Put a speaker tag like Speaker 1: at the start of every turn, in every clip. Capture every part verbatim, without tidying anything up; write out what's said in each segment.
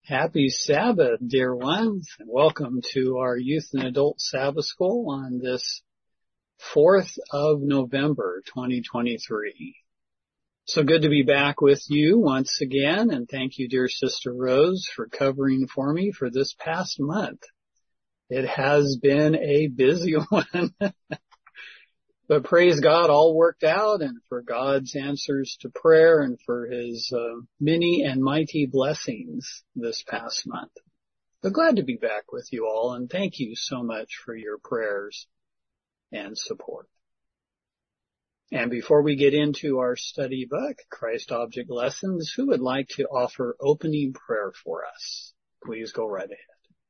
Speaker 1: Happy Sabbath, dear ones, and welcome to our Youth and Adult Sabbath School on this fourth of November, twenty twenty-three. So good to be back with you once again, and thank you, dear Sister Rose, for covering for me for this past month. It has been a busy one. But praise God, all worked out, and for God's answers to prayer and for his uh, many and mighty blessings this past month. But glad to be back with you all, and thank you so much for your prayers and support. And before we get into our study book, Christ Object Lessons, who would like to offer opening prayer for us? Please go right ahead.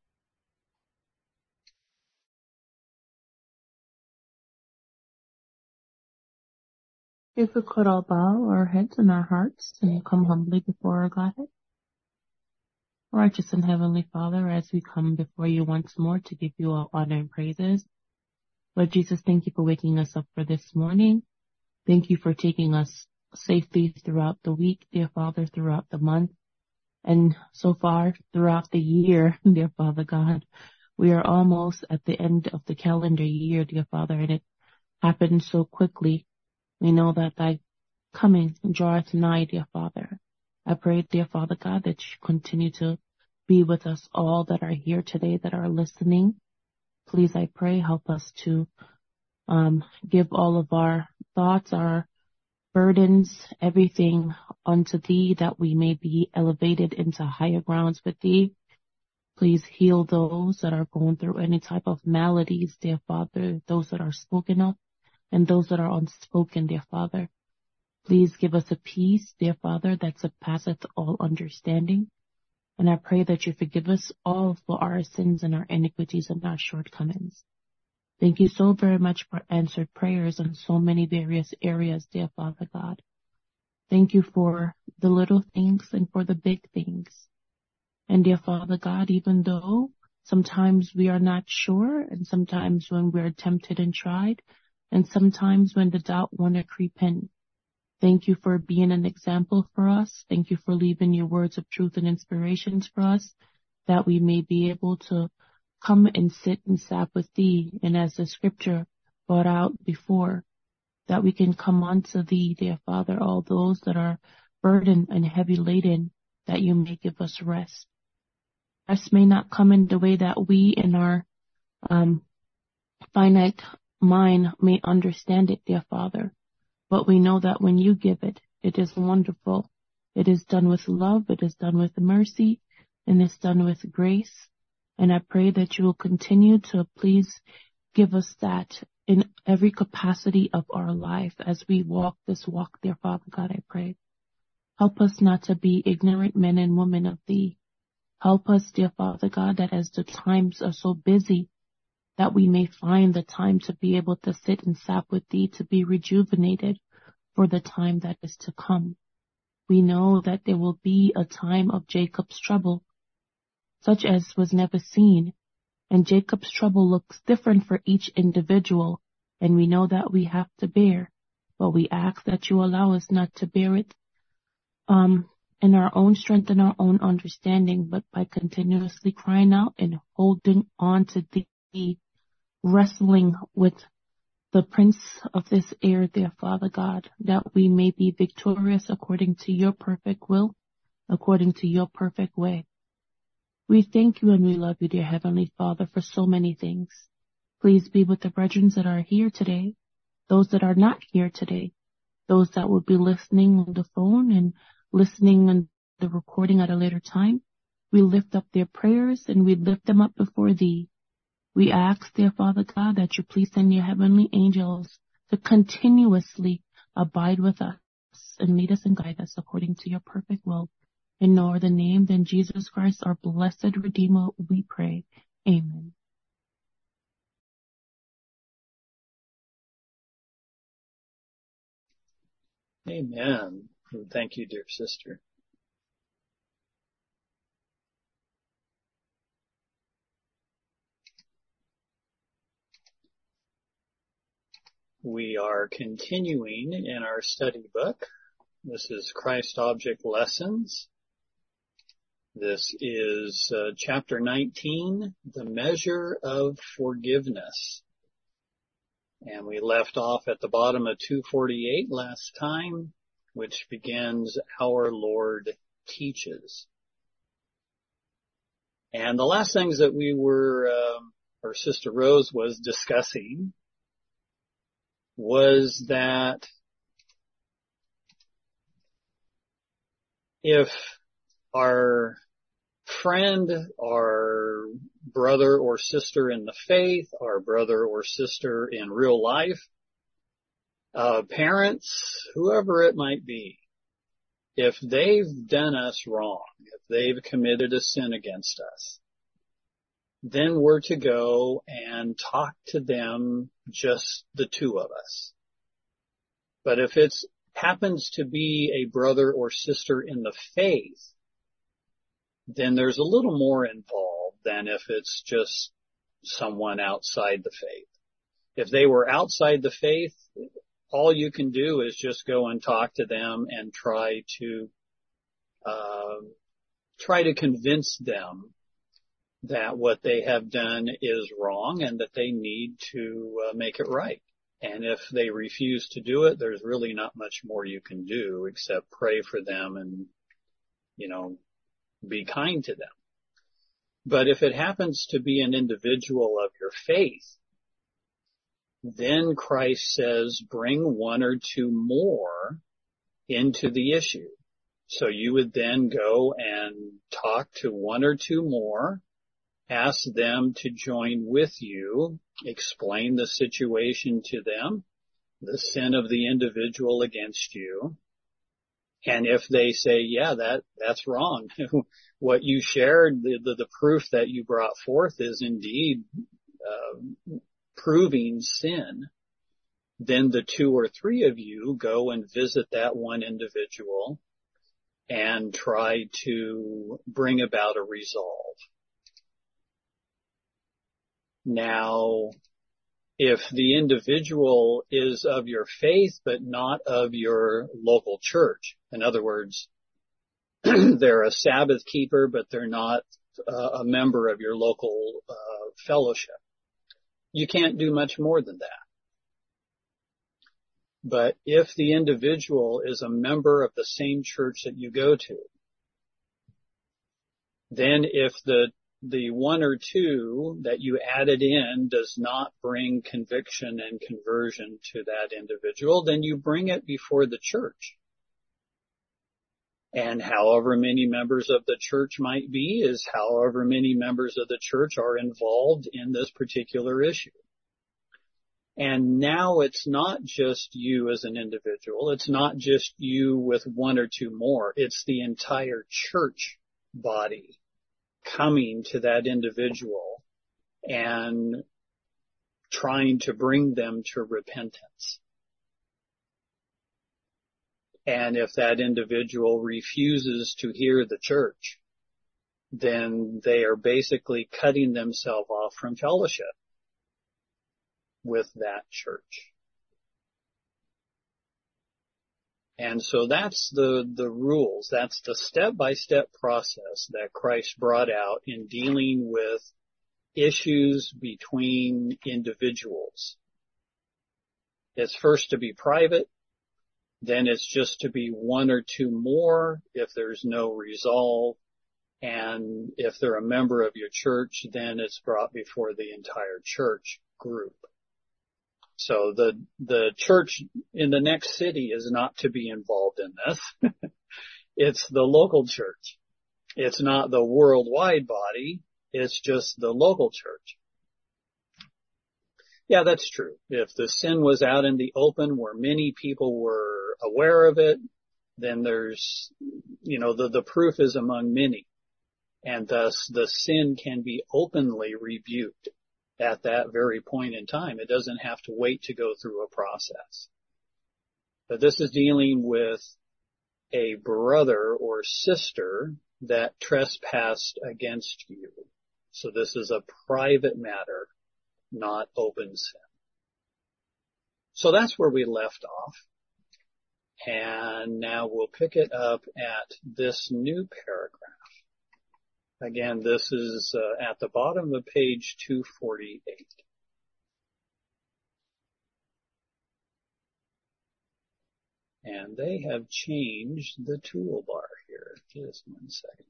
Speaker 2: If we could all bow our heads and our hearts and come humbly before our Godhead. Righteous and Heavenly Father, as we come before you once more to give you all honor and praises, Lord Jesus, thank you for waking us up for this morning. Thank you for taking us safely throughout the week, dear Father, throughout the month, and so far throughout the year, dear Father God. We are almost at the end of the calendar year, dear Father, and it happened so quickly. We know that thy coming draweth nigh, dear Father. I pray, dear Father God, that you continue to be with us all that are here today, that are listening. Please, I pray, help us to um, give all of our thoughts, our burdens, everything unto thee, that we may be elevated into higher grounds with thee. Please heal those that are going through any type of maladies, dear Father, those that are spoken of, and those that are unspoken, dear Father. Please give us a peace, dear Father, that surpasseth all understanding. And I pray that you forgive us all for our sins and our iniquities and our shortcomings. Thank you so very much for answered prayers in so many various areas, dear Father God. Thank you for the little things and for the big things. And dear Father God, even though sometimes we are not sure, and sometimes when we're tempted and tried, and sometimes when the doubt want to creep in, thank you for being an example for us. Thank you for leaving your words of truth and inspirations for us, that we may be able to come and sit and sap with thee. And as the scripture brought out before, that we can come unto thee, dear Father, all those that are burdened and heavy laden, that you may give us rest. Rest may not come in the way that we in our um, finite mind may understand it, dear Father. But we know that when you give it, it is wonderful. It is done with love, it is done with mercy, and it's done with grace. And I pray that you will continue to please give us that in every capacity of our life as we walk this walk, dear Father God, I pray. Help us not to be ignorant men and women of thee. Help us, dear Father God, that as the times are so busy, that we may find the time to be able to sit and sap with thee, to be rejuvenated for the time that is to come. We know that there will be a time of Jacob's trouble, such as was never seen. And Jacob's trouble looks different for each individual, and we know that we have to bear. But we ask that you allow us not to bear it um, in our own strength and our own understanding, but by continuously crying out and holding on to thee, wrestling with the prince of this air, dear Father God, that we may be victorious according to your perfect will, according to your perfect way. We thank you and we love you, dear Heavenly Father, for so many things. Please be with the brethren that are here today, those that are not here today, those that will be listening on the phone and listening on the recording at a later time. We lift up their prayers and we lift them up before thee. We ask, dear Father God, that you please send your heavenly angels to continuously abide with us and lead us and guide us according to your perfect will. In no other name than Jesus Christ, our blessed Redeemer, we pray. Amen.
Speaker 1: Amen. Thank you, dear sister. We are continuing in our study book. This is Christ Object Lessons. This is uh, chapter nineteen, the measure of forgiveness. And we left off at the bottom of two forty-eight last time, which begins, our Lord teaches. And the last things that we were, uh, or Sister Rose was discussing was that if our friend, our brother or sister in the faith, our brother or sister in real life, uh, parents, whoever it might be, if they've done us wrong, if they've committed a sin against us, then we're to go and talk to them, just the two of us. But if it happens to be a brother or sister in the faith, then there's a little more involved than if it's just someone outside the faith. If they were outside the faith, all you can do is just go and talk to them and try to, uh, try to convince them that what they have done is wrong and that they need to uh, make it right. And if they refuse to do it, there's really not much more you can do except pray for them and, you know, be kind to them. But if it happens to be an individual of your faith, then Christ says, bring one or two more into the issue. So you would then go and talk to one or two more, ask them to join with you, explain the situation to them, the sin of the individual against you. And if they say, yeah, that, that's wrong. What you shared, the, the, the proof that you brought forth is indeed, uh, proving sin. Then the two or three of you go and visit that one individual and try to bring about a resolve. Now, if the individual is of your faith but not of your local church, in other words, they're a Sabbath keeper but they're not uh, a member of your local uh, fellowship, you can't do much more than that. But if the individual is a member of the same church that you go to, then if the the one or two that you added in does not bring conviction and conversion to that individual, then you bring it before the church. And however many members of the church might be is however many members of the church are involved in this particular issue. And now it's not just you as an individual. It's not just you with one or two more. It's the entire church body coming to that individual and trying to bring them to repentance. And if that individual refuses to hear the church, then they are basically cutting themselves off from fellowship with that church. And so that's the, the rules. That's the step-by-step process that Christ brought out in dealing with issues between individuals. It's first to be private, then it's just to be one or two more if there's no resolve, and if they're a member of your church, then it's brought before the entire church group. So the, the church in the next city is not to be involved in this. It's the local church. It's not the worldwide body. It's just the local church. Yeah, that's true. If the sin was out in the open where many people were aware of it, then there's, you know, the, the proof is among many. And thus the sin can be openly rebuked at that very point in time. It doesn't have to wait to go through a process. But this is dealing with a brother or sister that trespassed against you. So this is a private matter, not open sin. So that's where we left off. And now we'll pick it up at this new paragraph. Again, this is uh, at the bottom of page two forty-eight. And they have changed the toolbar here. Just one second.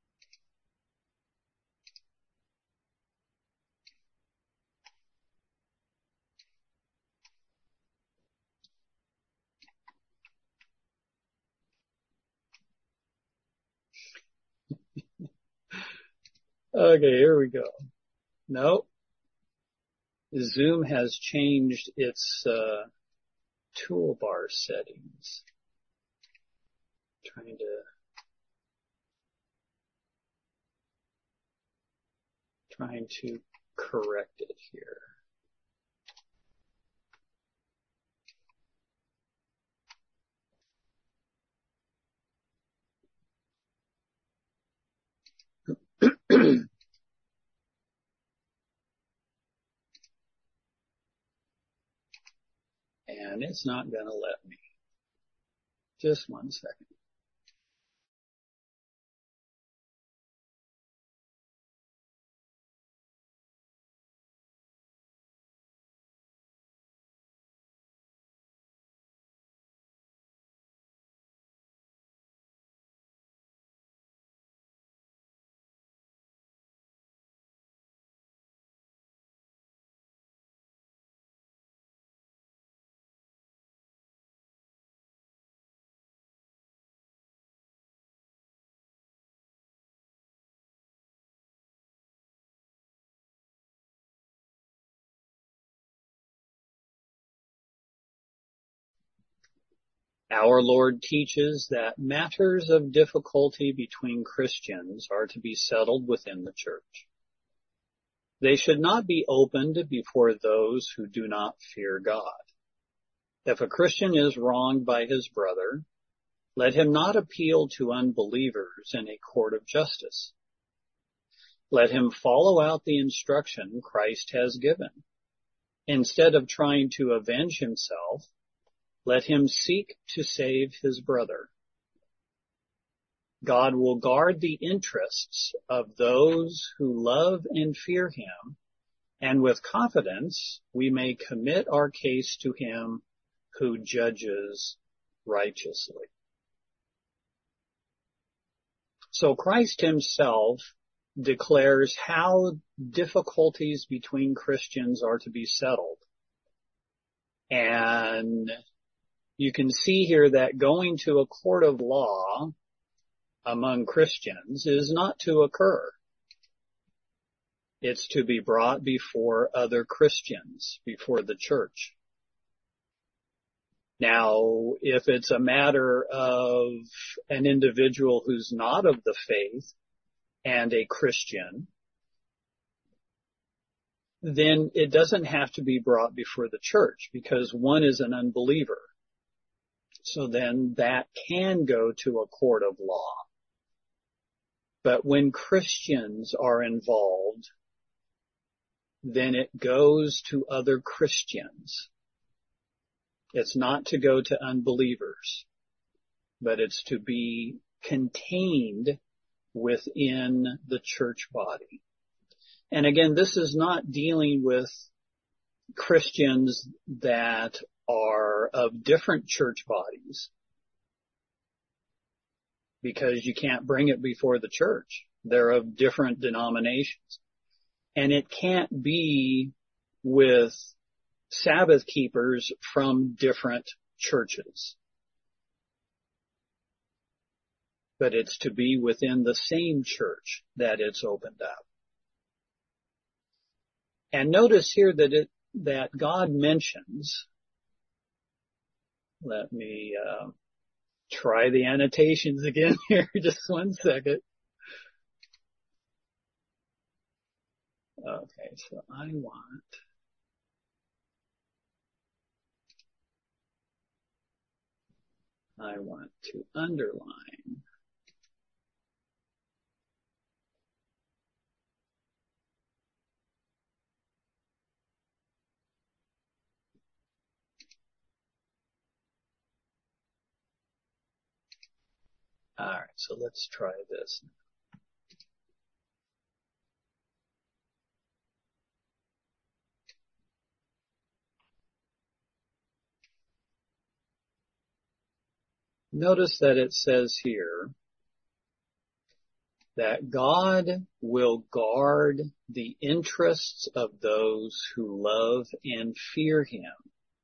Speaker 1: Okay, here we go. No, Zoom has changed its uh, toolbar settings. Trying to trying to correct it here. And it's not going to let me. Just one second. Our Lord teaches that matters of difficulty between Christians are to be settled within the church. They should not be opened before those who do not fear God. If a Christian is wronged by his brother, let him not appeal to unbelievers in a court of justice. Let him follow out the instruction Christ has given. Instead of trying to avenge himself, let him seek to save his brother. God will guard the interests of those who love and fear him, and with confidence we may commit our case to him who judges righteously. So Christ himself declares how difficulties between Christians are to be settled. And you can see here that going to a court of law among Christians is not to occur. It's to be brought before other Christians, before the church. Now, if it's a matter of an individual who's not of the faith and a Christian, then it doesn't have to be brought before the church because one is an unbeliever. So then that can go to a court of law. But when Christians are involved, then it goes to other Christians. It's not to go to unbelievers, but it's to be contained within the church body. And again, this is not dealing with Christians that are of different church bodies, because you can't bring it before the church. They're of different denominations. And it can't be with Sabbath keepers from different churches. But it's to be within the same church that it's opened up. And notice here that it, that God mentions, let me uh, try the annotations again here, just one second. Okay, so I want I want to underline All right, so let's try this. Notice that it says here that God will guard the interests of those who love and fear him.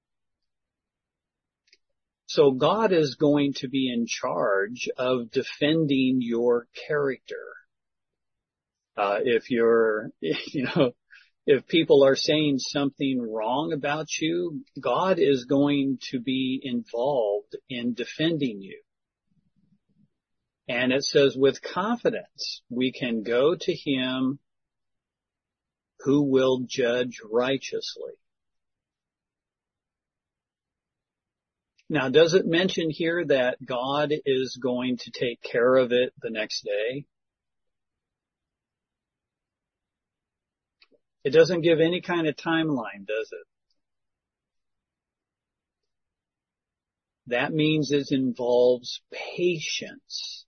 Speaker 1: So God is going to be in charge of defending your character. Uh, if you're, you know, if people are saying something wrong about you, God is going to be involved in defending you. And it says with confidence, we can go to him who will judge righteously. Now, does it mention here that God is going to take care of it the next day? It doesn't give any kind of timeline, does it? That means it involves patience.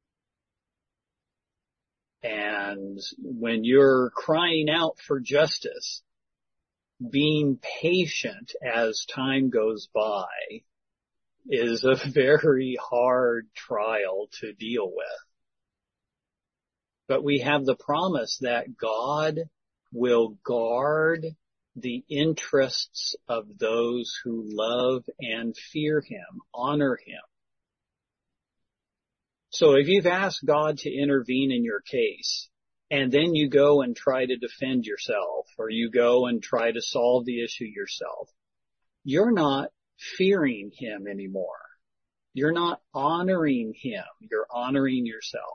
Speaker 1: And when you're crying out for justice, being patient as time goes by is a very hard trial to deal with. But we have the promise that God will guard the interests of those who love and fear him, honor him. So if you've asked God to intervene in your case, and then you go and try to defend yourself, or you go and try to solve the issue yourself, you're not fearing him anymore. You're not honoring him. You're honoring yourself.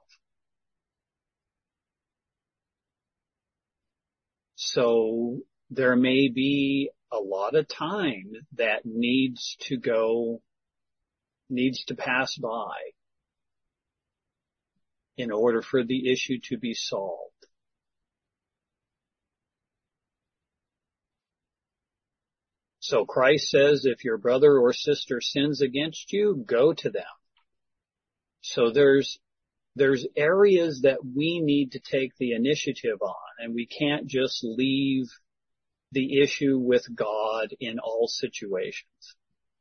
Speaker 1: So there may be a lot of time that needs to go, needs to pass by in order for the issue to be solved. So Christ says, if your brother or sister sins against you, go to them. So there's, there's areas that we need to take the initiative on, and we can't just leave the issue with God in all situations.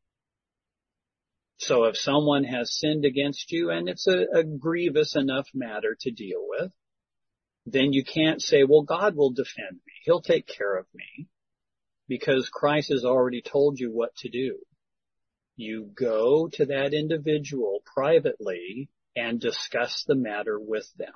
Speaker 1: So if someone has sinned against you and it's a, a grievous enough matter to deal with, then you can't say, well, God will defend me. He'll take care of me, because Christ has already told you what to do. You go to that individual privately and discuss the matter with them.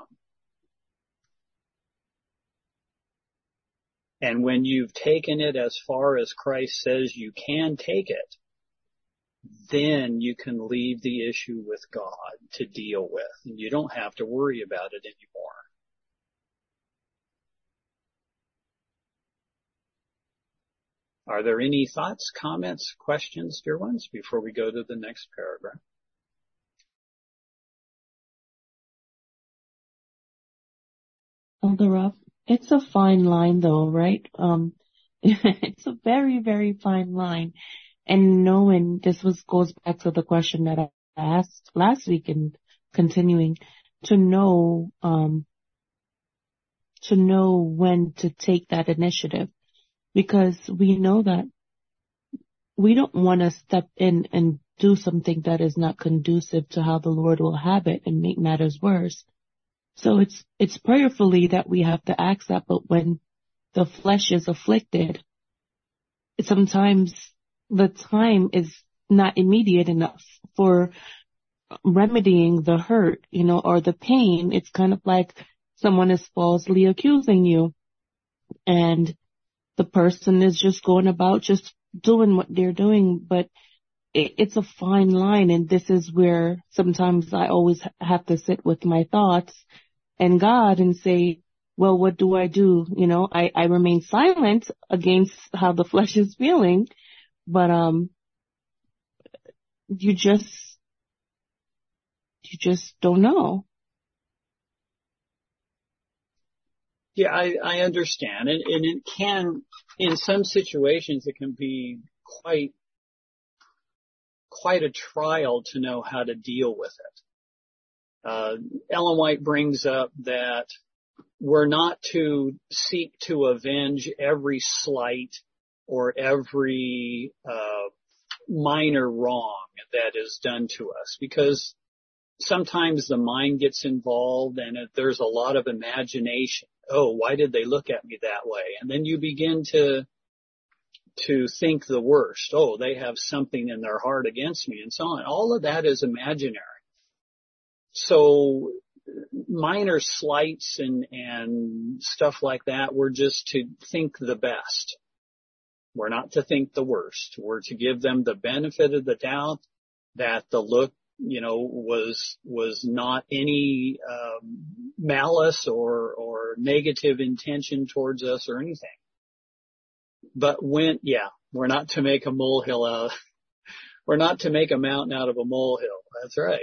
Speaker 1: And when you've taken it as far as Christ says you can take it, then you can leave the issue with God to deal with. And you don't have to worry about it anymore. Are there any thoughts, comments, questions, dear ones, before we go to the next paragraph?
Speaker 2: Elder Rob, it's a fine line though, right? Um, it's a very, very fine line. And knowing, this was goes back to the question that I asked last week and continuing, to know, um, to know when to take that initiative. Because we know that we don't want to step in and do something that is not conducive to how the Lord will have it and make matters worse. So it's, it's prayerfully that we have to ask that, but when the flesh is afflicted, sometimes the time is not immediate enough for remedying the hurt, you know, or the pain. It's kind of like someone is falsely accusing you, and the person is just going about just doing what they're doing, but it, it's a fine line. And this is where sometimes I always have to sit with my thoughts and God and say, well, what do I do? You know, I, I remain silent against how the flesh is feeling, but, um, you just, you just don't know.
Speaker 1: Yeah, I, I understand. And, and it can, in some situations, it can be quite, quite a trial to know how to deal with it. Uh, Ellen White brings up that we're not to seek to avenge every slight or every, uh, minor wrong that is done to us, because sometimes the mind gets involved and it, there's a lot of imagination. Oh, why did they look at me that way? And then you begin to to think the worst. Oh, they have something in their heart against me and so on. All of that is imaginary. So minor slights and, and stuff like that, we're just to think the best. We're not to think the worst. We're to give them the benefit of the doubt that the look, you know, was, was not any, um, malice or, or negative intention towards us or anything. But when, yeah, we're not to make a molehill out, we're not to make a mountain out of a molehill. That's right.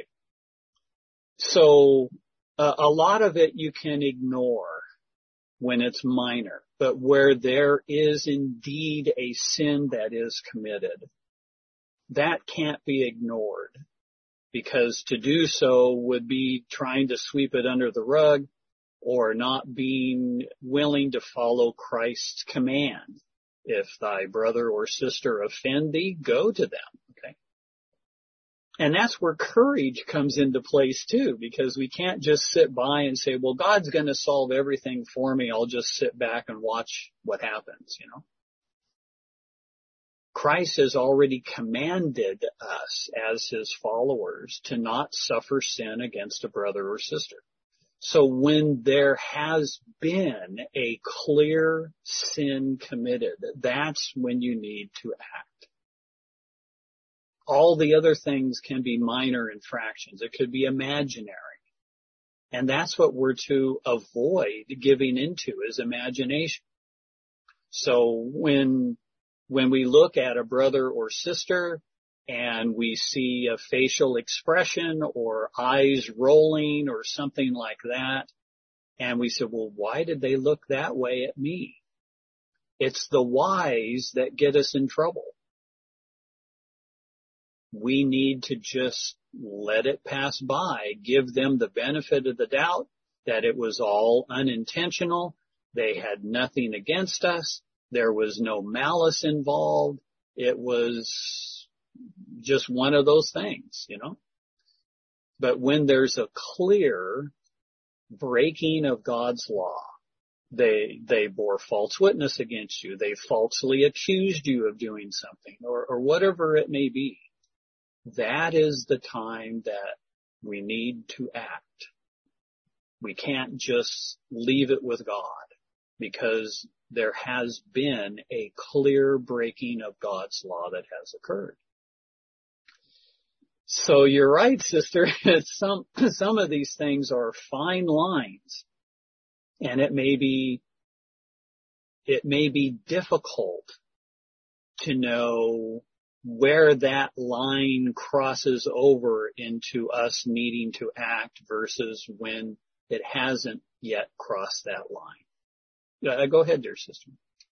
Speaker 1: So uh, a lot of it you can ignore when it's minor, but where there is indeed a sin that is committed, that can't be ignored, because to do so would be trying to sweep it under the rug or not being willing to follow Christ's command. If thy brother or sister offend thee, go to them. Okay. And that's where courage comes into place too, because we can't just sit by and say, well, God's going to solve everything for me. I'll just sit back and watch what happens, you know. Christ has already commanded us as his followers to not suffer sin against a brother or sister. So when there has been a clear sin committed, that's when you need to act. All the other things can be minor infractions. It could be imaginary. And that's what we're to avoid giving into, is imagination. So when, when we look at a brother or sister and we see a facial expression or eyes rolling or something like that, and we say, well, why did they look that way at me? It's the whys that get us in trouble. We need to just let it pass by, give them the benefit of the doubt that it was all unintentional. They had nothing against us. There was no malice involved. It was just one of those things, you know. But when there's a clear breaking of God's law, they they bore false witness against you, they falsely accused you of doing something, or, or whatever it may be, that is the time that we need to act. We can't just leave it with God, because there has been a clear breaking of God's law that has occurred. So you're right, sister. some, some of these things are fine lines, and it may be, it may be difficult to know where that line crosses over into us needing to act versus when it hasn't yet crossed that line. Uh, go ahead, dear sister.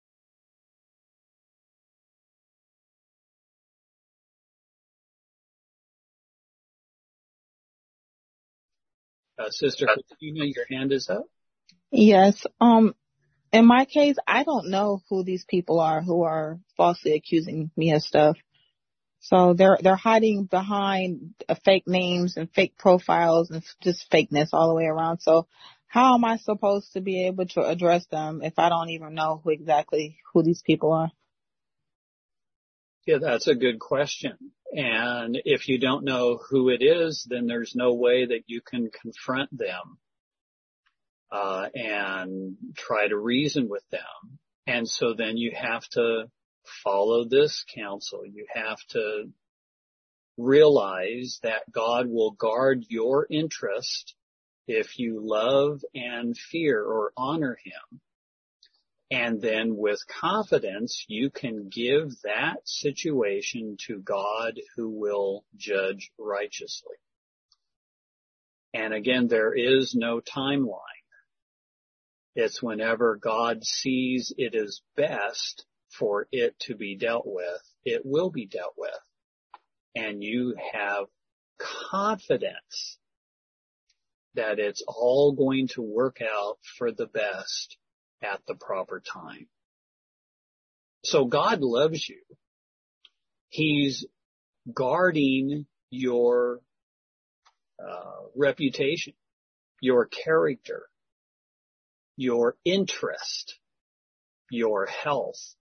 Speaker 1: Uh, Sister Christina, your hand is up.
Speaker 3: Yes. Um, in my case, I don't know who these people are who are falsely accusing me of stuff. So they're, they're hiding behind uh, fake names and fake profiles and just fakeness all the way around. So how am I supposed to be able to address them if I don't even know who exactly who these people are?
Speaker 1: Yeah, that's a good question. And if you don't know who it is, then there's no way that you can confront them uh, and try to reason with them. And so then you have to follow this counsel. You have to realize that God will guard your interest if you love and fear or honor him. And then with confidence, you can give that situation to God, who will judge righteously. And again, there is no timeline. It's whenever God sees it is best for it to be dealt with, it will be dealt with. And you have confidence that it's all going to work out for the best at the proper time. So God loves you. He's guarding your uh, reputation, your character, your interest, your health.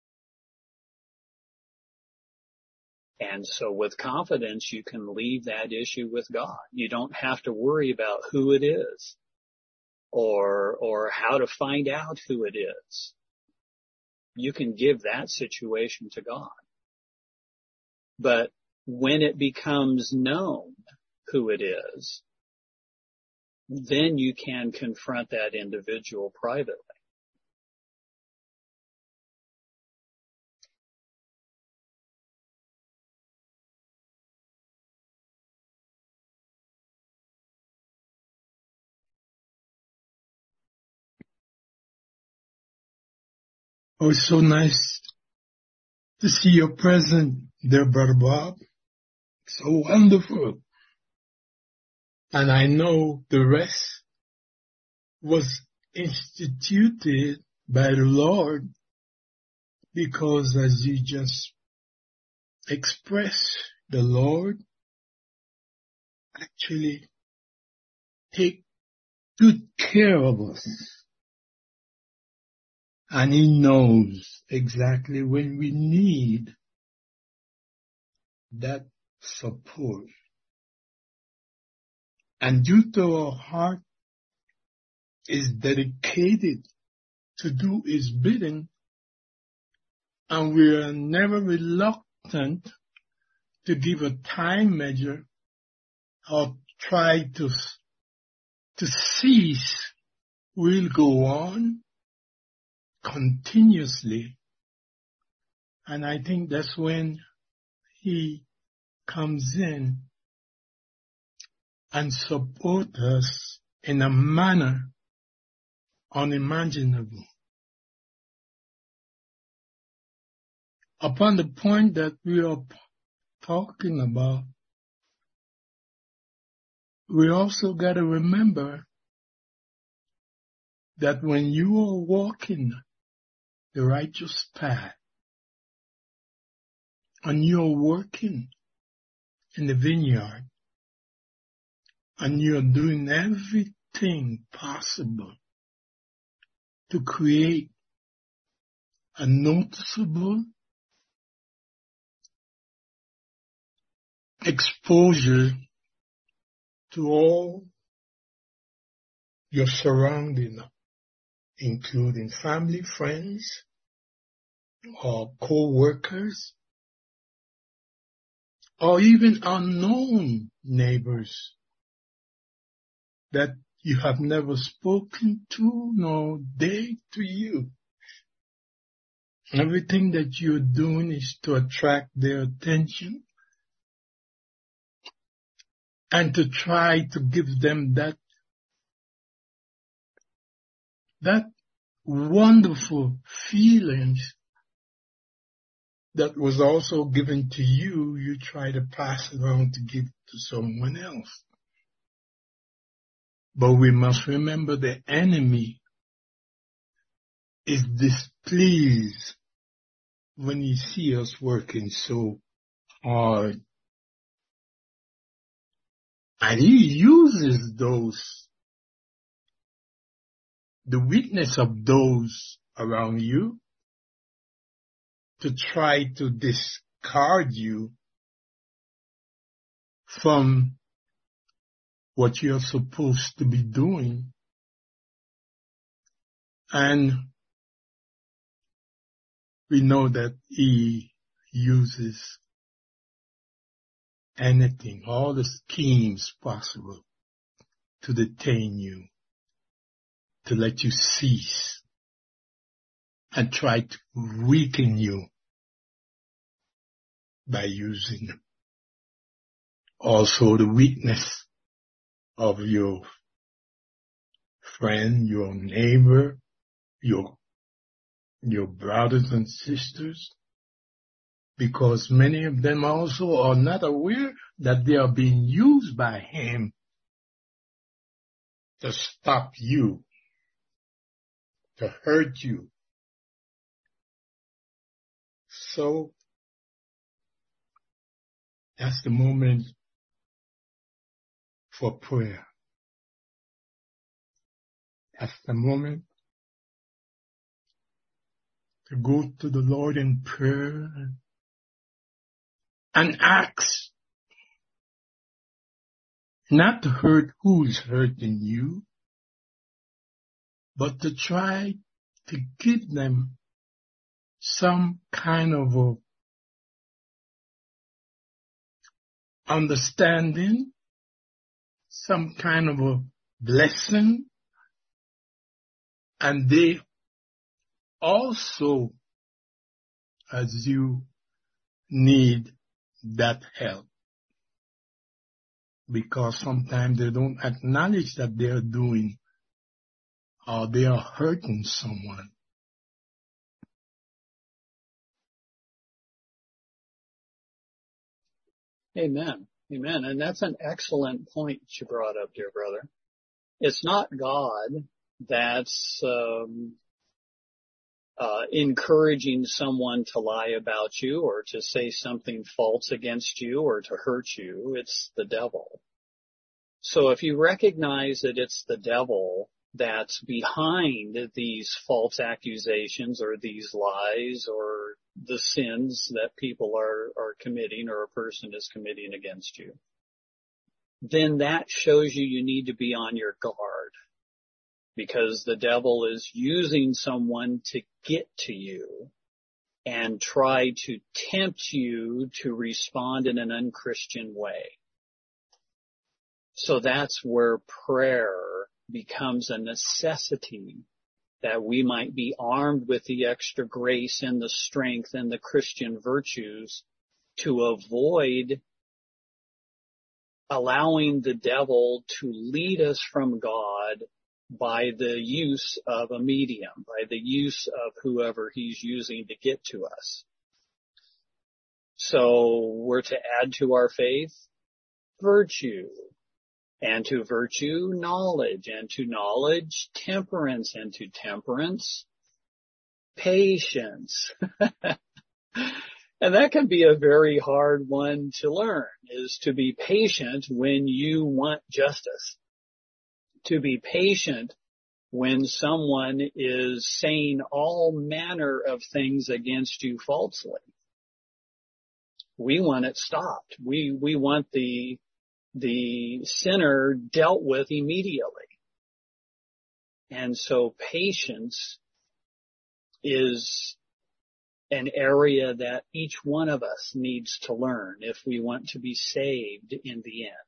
Speaker 1: And so with confidence, you can leave that issue with God. You don't have to worry about who it is or, or how to find out who it is. You can give that situation to God. But when it becomes known who it is, then you can confront that individual privately.
Speaker 4: Oh, it's so nice to see your present, dear Brother Bob. So wonderful. And I know the rest was instituted by the Lord because, as you just expressed, the Lord actually take good care of us. And He knows exactly when we need that support. And due to our heart is dedicated to do His bidding, and we are never reluctant to give a time measure or try to, to cease, we'll go on continuously. And I think that's when He comes in and support us in a manner unimaginable. Upon the point that we are talking about, we also got to remember that when you are walking the righteous path and you're working in the vineyard and you're doing everything possible to create a noticeable exposure to all your surrounding, including family, friends, or co-workers, or even unknown neighbors that you have never spoken to, nor they to you. Everything that you're doing is to attract their attention and to try to give them that, that wonderful feelings that was also given to you. You try to pass it on to give to someone else. But we must remember the enemy is displeased when he sees us working so hard. And he uses those, the weakness of those around you, to try to discard you from what you're supposed to be doing. And we know that he uses anything, all the schemes possible to detain you, to let you cease, and try to weaken you by using also the weakness of your friend, your neighbor, your, your brothers and sisters, because many of them also are not aware that they are being used by him to stop you, to hurt you. So That's the moment for prayer. That's the moment to go to the Lord in prayer and ask not to hurt who's hurting you, but to try to give them some kind of a understanding, some kind of a blessing, and they also, as you, need that help. Because sometimes they don't acknowledge that they are doing or they are hurting someone.
Speaker 1: Amen. Amen. And that's an excellent point you brought up, dear brother. It's not God that's um, uh, encouraging someone to lie about you or to say something false against you or to hurt you. It's the devil. So if you recognize that it's the devil that's behind these false accusations or these lies or the sins that people are, are committing or a person is committing against you, then that shows you you need to be on your guard, because the devil is using someone to get to you and try to tempt you to respond in an unchristian way. So that's where prayer becomes a necessity, that we might be armed with the extra grace and the strength and the Christian virtues to avoid allowing the devil to lead us from God by the use of a medium, by the use of whoever he's using to get to us. So we're to add to our faith virtue, and to virtue knowledge, and to knowledge temperance, and to temperance patience. And that can be a very hard one to learn, is to be patient when you want justice. To be patient when someone is saying all manner of things against you falsely. We want it stopped. We, we want the, the sinner dealt with immediately. And so patience is an area that each one of us needs to learn if we want to be saved in the end.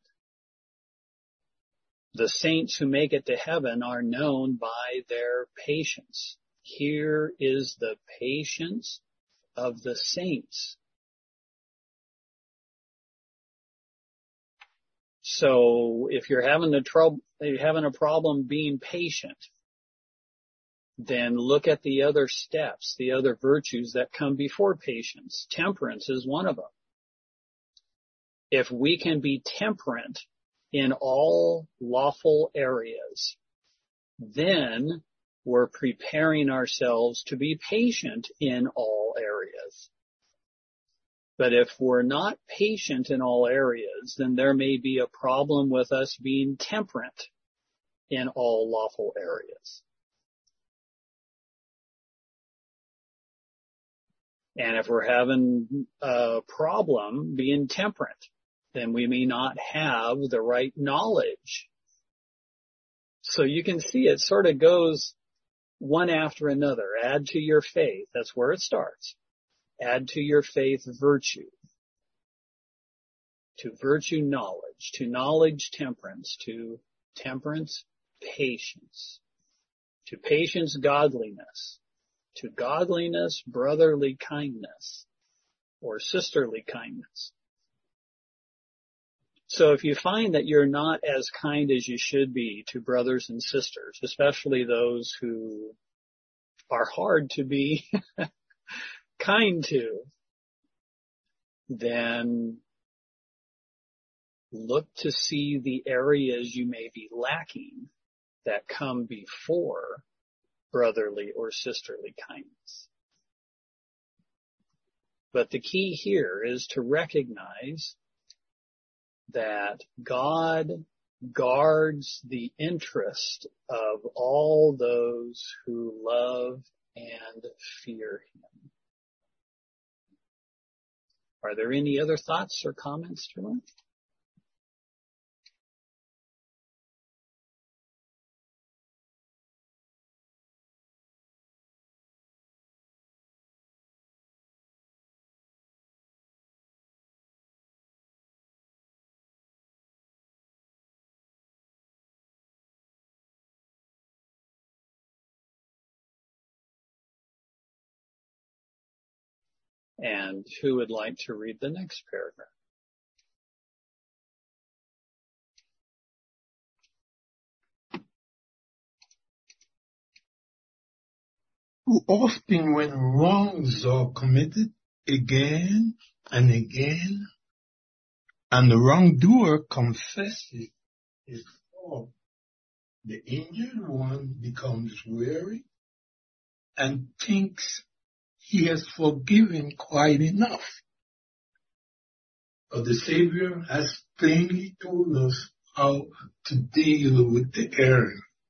Speaker 1: The saints who make it to heaven are known by their patience. Here is the patience of the saints. So if you're having a trouble, you're having a problem being patient, then look at the other steps, the other virtues that come before patience. Temperance is one of them. If we can be temperate in all lawful areas, then we're preparing ourselves to be patient in all areas. But if we're not patient in all areas, then there may be a problem with us being temperate in all lawful areas. And if we're having a problem being temperate, then we may not have the right knowledge. So you can see it sort of goes one after another. Add to your faith. That's where it starts. Add to your faith virtue. To virtue knowledge. To knowledge temperance. To temperance patience. To patience godliness. To godliness brotherly kindness or sisterly kindness. So if you find that you're not as kind as you should be to brothers and sisters, especially those who are hard to be kind to, then look to see the areas you may be lacking that come before brotherly or sisterly kindness. But the key here is to recognize that God guards the interest of all those who love and fear him. Are there any other thoughts or comments, Jerome? And who would like to read the next paragraph?
Speaker 4: Too often when wrongs are committed again and again, and the wrongdoer confesses his fault, the injured one becomes weary and thinks he has forgiven quite enough. But the Savior has plainly told us how to deal with the error.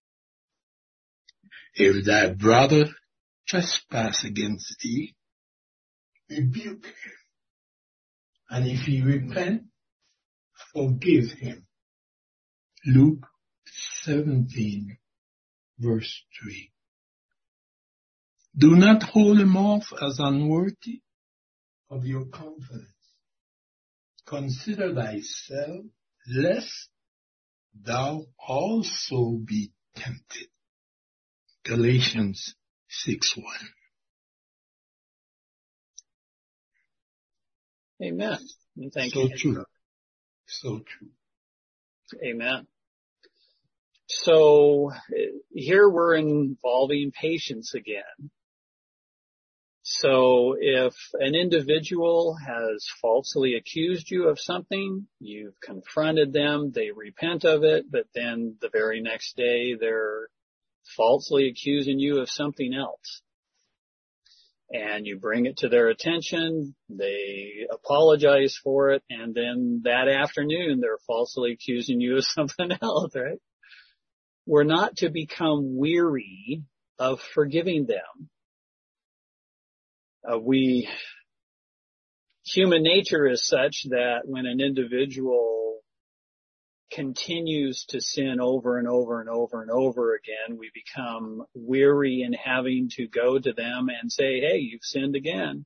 Speaker 4: If thy brother trespass against thee, rebuke him. And if he repent, forgive him. Luke seventeen, verse three. Do not hold him off as unworthy of your confidence. Consider thyself, lest thou also be tempted. Galatians six one.
Speaker 1: Amen. Thank
Speaker 4: so
Speaker 1: you.
Speaker 4: So true. So true.
Speaker 1: Amen. So here we're involving patience again. So if an individual has falsely accused you of something, you've confronted them, they repent of it, but then the very next day they're falsely accusing you of something else. And you bring it to their attention, they apologize for it, and then that afternoon they're falsely accusing you of something else, right? We're not to become weary of forgiving them. Uh, we, human nature is such that when an individual continues to sin over and over and over and over again, we become weary in having to go to them and say, hey, you've sinned again.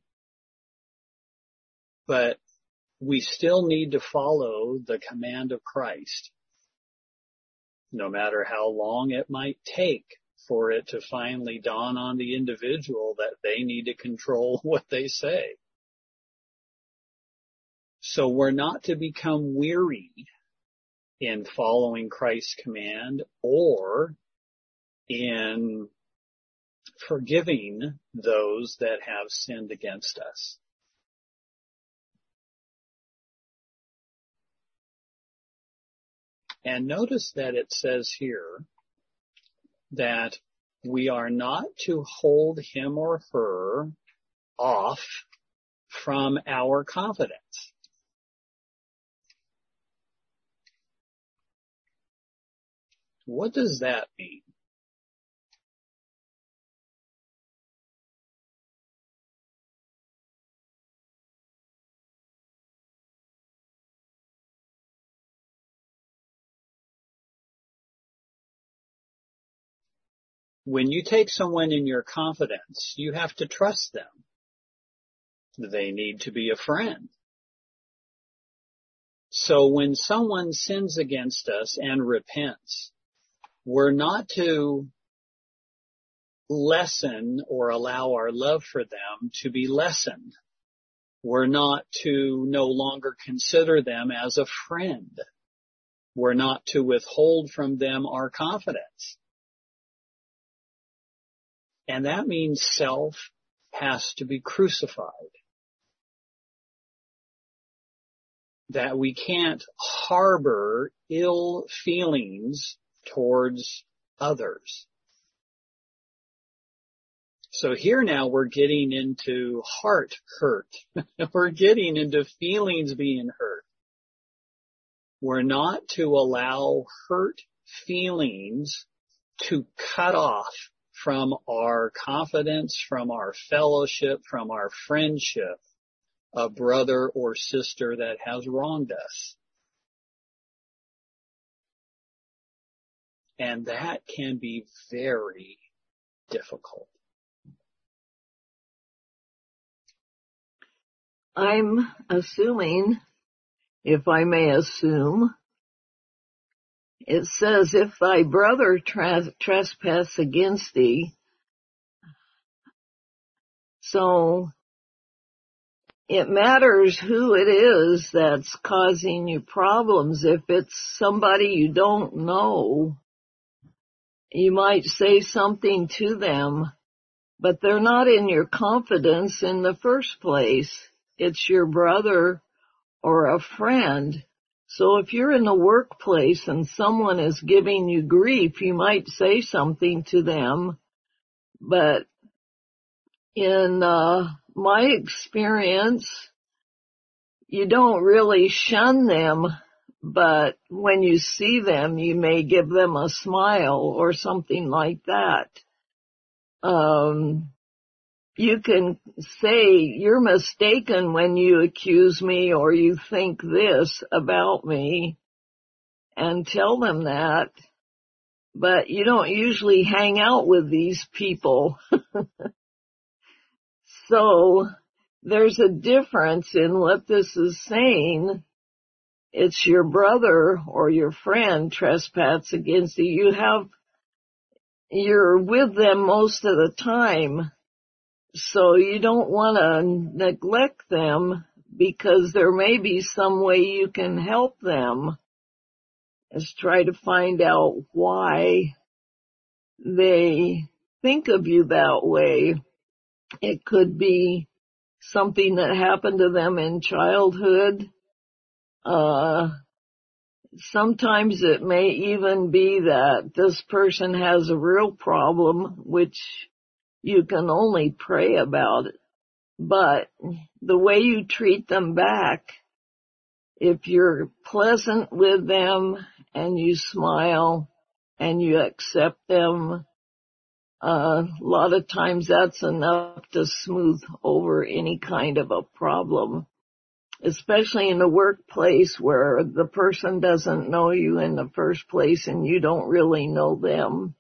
Speaker 1: But we still need to follow the command of Christ, no matter how long it might take for it to finally dawn on the individual that they need to control what they say. So we're not to become weary in following Christ's command or in forgiving those that have sinned against us. And notice that it says here that we are not to hold him or her off from our confidence. What does that mean? When you take someone in your confidence, you have to trust them. They need to be a friend. So when someone sins against us and repents, we're not to lessen or allow our love for them to be lessened. We're not to no longer consider them as a friend. We're not to withhold from them our confidence. And that means self has to be crucified. That we can't harbor ill feelings towards others. So here now we're getting into heart hurt. We're getting into feelings being hurt. We're not to allow hurt feelings to cut off from our confidence, from our fellowship, from our friendship, a brother or sister that has wronged us. And that can be very difficult.
Speaker 5: I'm assuming, if I may assume, it says, if thy brother tra- trespass against thee, so it matters who it is that's causing you problems. If it's somebody you don't know, you might say something to them, but they're not in your confidence in the first place. It's your brother or a friend. So if you're in the workplace and someone is giving you grief, you might say something to them. But in uh, my experience, you don't really shun them, but when you see them, you may give them a smile or something like that. Um, you can say, you're mistaken when you accuse me or you think this about me, and tell them that. But you don't usually hang out with these people. So there's a difference in what this is saying. It's your brother or your friend trespass against you. You have, you're with them most of the time. So you don't want to neglect them, because there may be some way you can help them. Is try to find out why they think of you that way. It could be something that happened to them in childhood. Uh, sometimes it may even be that this person has a real problem, which you can only pray about it. But the way you treat them back, if you're pleasant with them and you smile and you accept them, uh, a lot of times that's enough to smooth over any kind of a problem, especially in the workplace where the person doesn't know you in the first place and you don't really know them.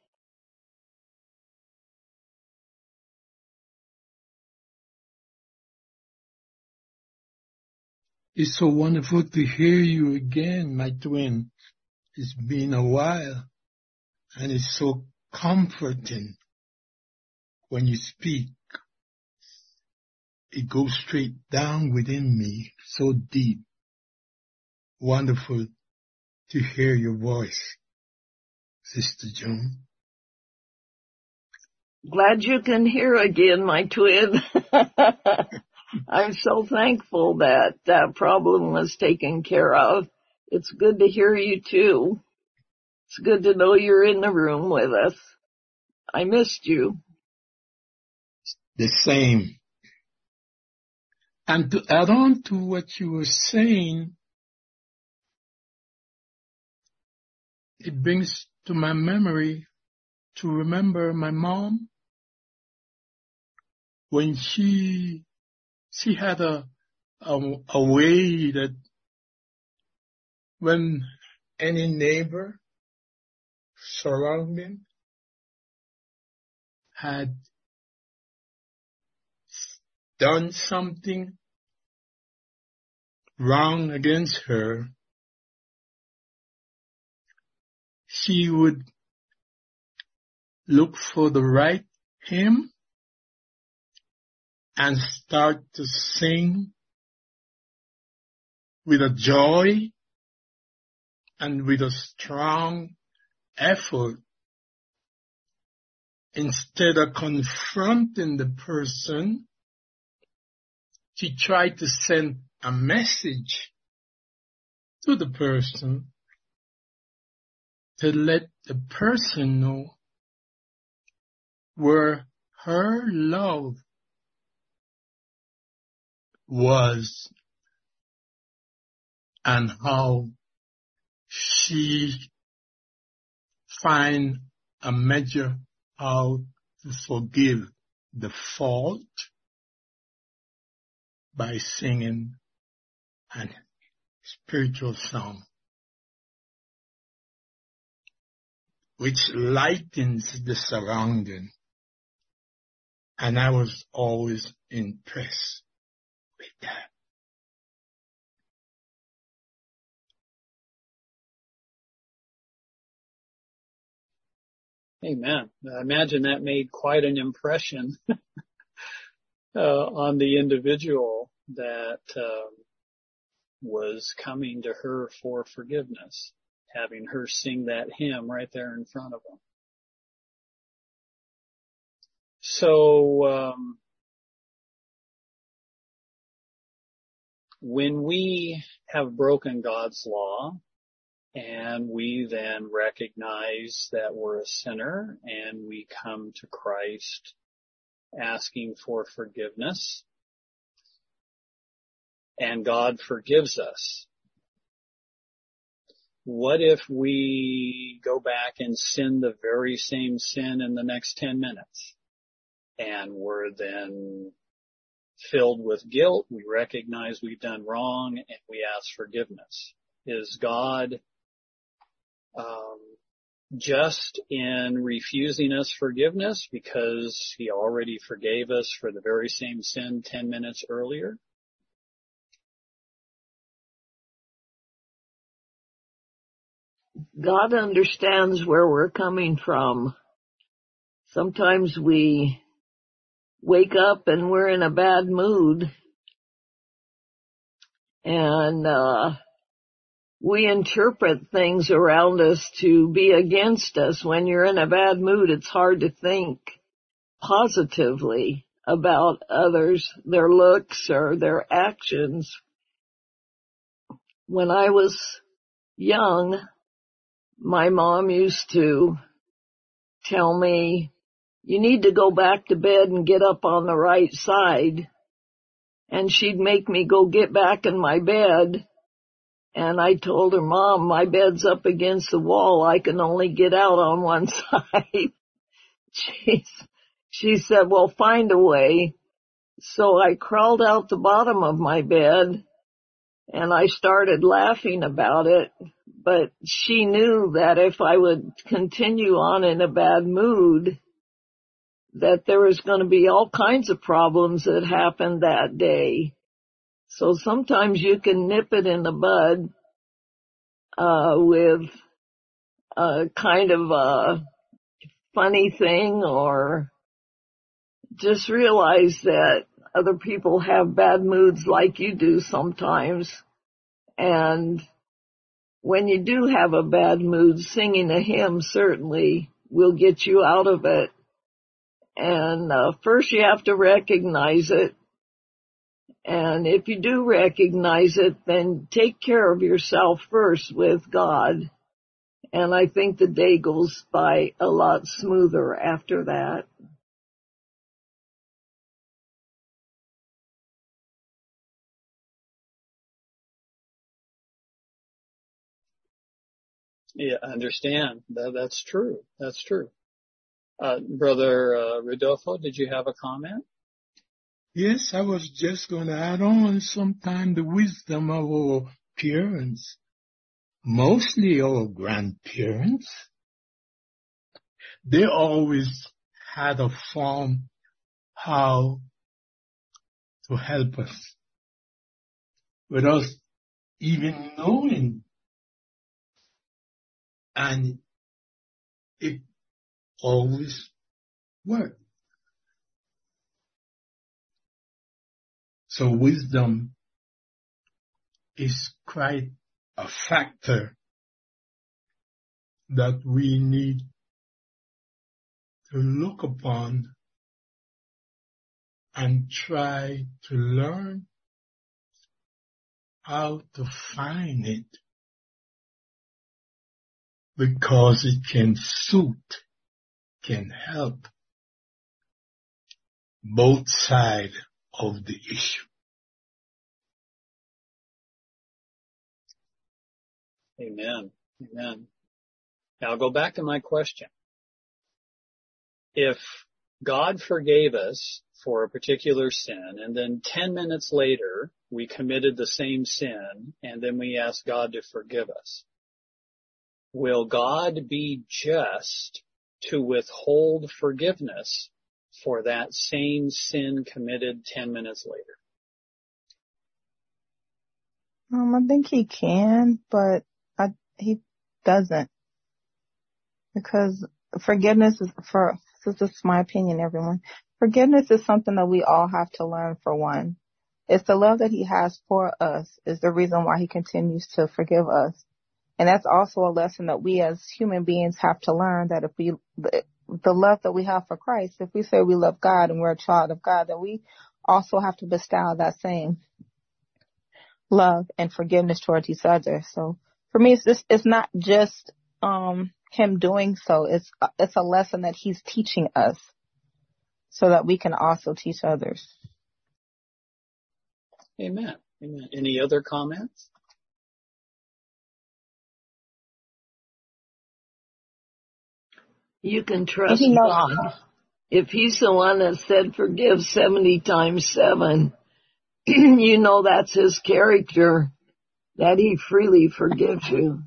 Speaker 4: It's so wonderful to hear you again, my twin. It's been a while, and it's so comforting when you speak. It goes straight down within me, so deep. Wonderful to hear your voice, Sister Joan.
Speaker 5: Glad you can hear again, my twin. I'm so thankful that that problem was taken care of. It's good to hear you too. It's good to know you're in the room with us. I missed you.
Speaker 4: The same. And to add on to what you were saying, it brings to my memory to remember my mom when she she had a a, a way that when any neighbor surrounding had done something wrong against her, she would look for the right hymn and start to sing with a joy and with a strong effort. Instead of confronting the person, she tried to send a message to the person to let the person know where her love was and how she find a measure how to forgive the fault by singing a spiritual song, which lightens the surrounding. And I was always impressed with that.
Speaker 1: Amen. I imagine that made quite an impression uh, on the individual that um, was coming to her for forgiveness, having her sing that hymn right there in front of them. So um, when we have broken God's law, and we then recognize that we're a sinner and we come to Christ asking for forgiveness, and God forgives us. What if we go back and sin the very same sin in the next ten minutes? And we're then filled with guilt. We recognize we've done wrong and we ask forgiveness. Is God Um, just in refusing us forgiveness because he already forgave us for the very same sin ten minutes earlier?
Speaker 5: God understands where we're coming from. Sometimes we wake up and we're in a bad mood, and uh we interpret things around us to be against us. When you're in a bad mood, it's hard to think positively about others, their looks or their actions. When I was young, my mom used to tell me, you need to go back to bed and get up on the right side. And she'd make me go get back in my bed. And I told her, Mom, my bed's up against the wall. I can only get out on one side. she, she said, well, find a way. So I crawled out the bottom of my bed and I started laughing about it. But she knew that if I would continue on in a bad mood, that there was going to be all kinds of problems that happened that day. So sometimes you can nip it in the bud uh with a kind of a funny thing, or just realize that other people have bad moods like you do sometimes. And when you do have a bad mood, singing a hymn certainly will get you out of it. And uh, first you have to recognize it. And if you do recognize it, then take care of yourself first with God. And I think the day goes by a lot smoother after that.
Speaker 1: Yeah, I understand. That, that's true. That's true. Uh, Brother uh, Rodolfo, did you have a comment?
Speaker 4: Yes, I was just going to add on sometime the wisdom of our parents, mostly our grandparents. They always had a form how to help us without even knowing. And it always worked. So wisdom is quite a factor that we need to look upon and try to learn how to find it, because it can suit, can help both sides of the issue.
Speaker 1: Amen. Amen. Now I'll go back to my question. If God forgave us for a particular sin, and then ten minutes later we committed the same sin, and then we asked God to forgive us, will God be just to withhold forgiveness for that same sin committed ten minutes later?
Speaker 3: Um, I think he can, but I, he doesn't, because forgiveness is for, this is my opinion, everyone. Forgiveness is something that we all have to learn, for one. It's the love that he has for us is the reason why he continues to forgive us. And that's also a lesson that we as human beings have to learn, that if we, the, the love that we have for Christ, if we say we love God and we're a child of God, that we also have to bestow that same love and forgiveness towards each other. So for me, it's just, it's not just, um, him doing so. It's, it's a lesson that he's teaching us so that we can also teach others.
Speaker 1: Amen. Amen. Any other comments?
Speaker 5: You can trust
Speaker 3: He knows-
Speaker 5: God. If he's the one that said forgive seventy times seven, you know that's his character, that he freely forgives you.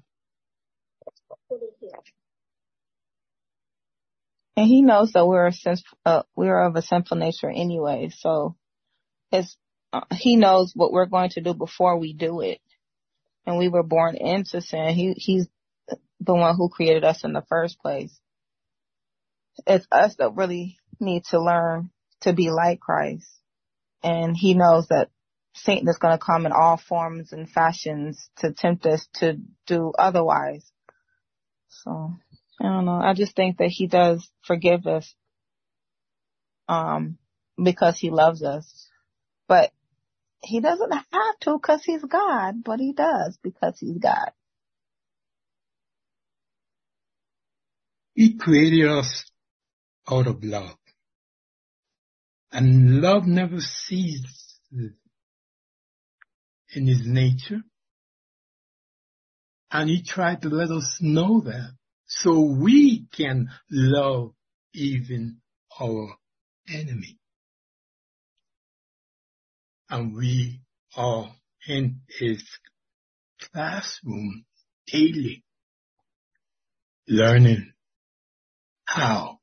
Speaker 3: And he knows that we're a sinf- uh, we're of a sinful nature anyway. So it's, uh, he knows what we're going to do before we do it. And we were born into sin. He, he's the one who created us in the first place. It's us that really need to learn to be like Christ. And he knows that Satan is going to come in all forms and fashions to tempt us to do otherwise. So, I don't know. I just think that he does forgive us, um, because he loves us. But he doesn't have to because he's God, but he does because he's God.
Speaker 4: He created us out of love. And love never ceases in his nature. And he tried to let us know that so we can love even our enemy. And we are in his classroom daily, learning how.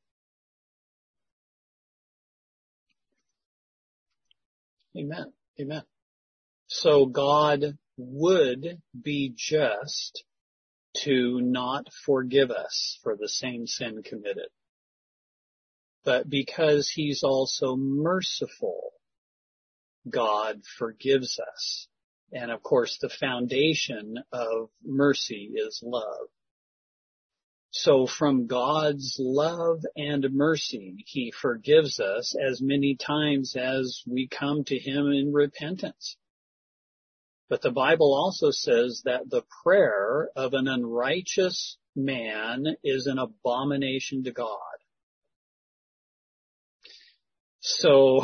Speaker 1: Amen. Amen. So God would be just to not forgive us for the same sin committed. But because he's also merciful, God forgives us. And of course, the foundation of mercy is love. So from God's love and mercy, he forgives us as many times as we come to him in repentance. But the Bible also says that the prayer of an unrighteous man is an abomination to God. So,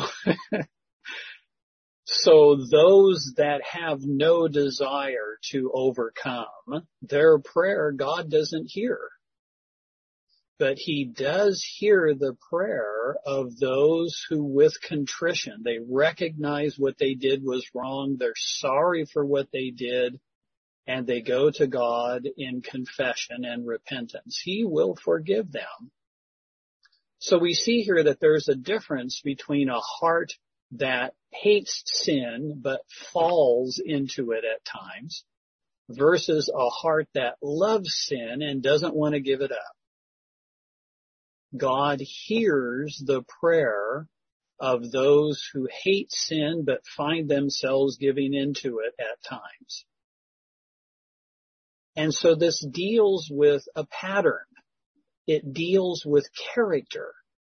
Speaker 1: so those that have no desire to overcome, their prayer God doesn't hear. But he does hear the prayer of those who with contrition, they recognize what they did was wrong, they're sorry for what they did, and they go to God in confession and repentance. He will forgive them. So we see here that there's a difference between a heart that hates sin but falls into it at times versus a heart that loves sin and doesn't want to give it up. God hears the prayer of those who hate sin but find themselves giving into it at times. And so this deals with a pattern. It deals with character.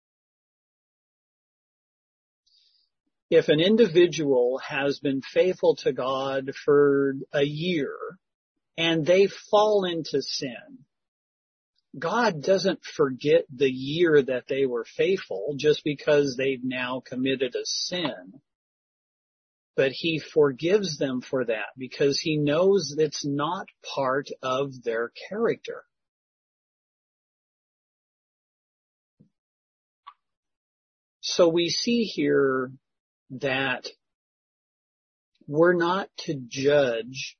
Speaker 1: If an individual has been faithful to God for a year and they fall into sin, God doesn't forget the year that they were faithful just because they've now committed a sin. But he forgives them for that because he knows it's not part of their character. So we see here that we're not to judge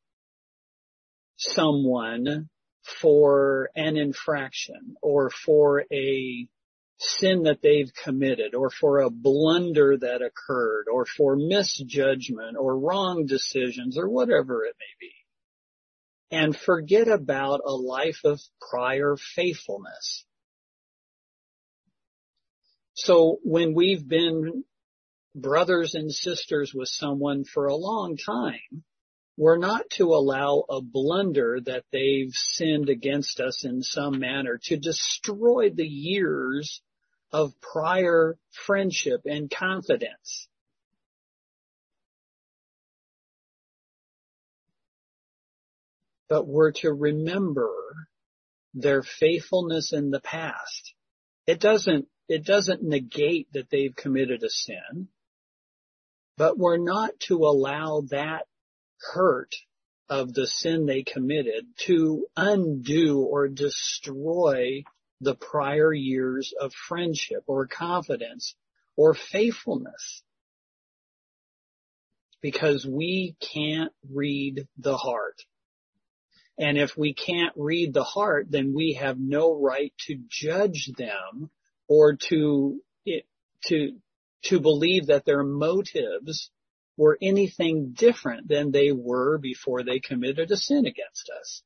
Speaker 1: someone for an infraction or for a sin that they've committed or for a blunder that occurred or for misjudgment or wrong decisions or whatever it may be, and forget about a life of prior faithfulness. So when we've been brothers and sisters with someone for a long time, we're not to allow a blunder that they've sinned against us in some manner to destroy the years of prior friendship and confidence. But we're to remember their faithfulness in the past. It doesn't, it doesn't negate that they've committed a sin, but we're not to allow that hurt of the sin they committed to undo or destroy the prior years of friendship or confidence or faithfulness. Because we can't read the heart. And if we can't read the heart, then we have no right to judge them or to, to, to believe that their motives were anything different than they were before they committed a sin against us.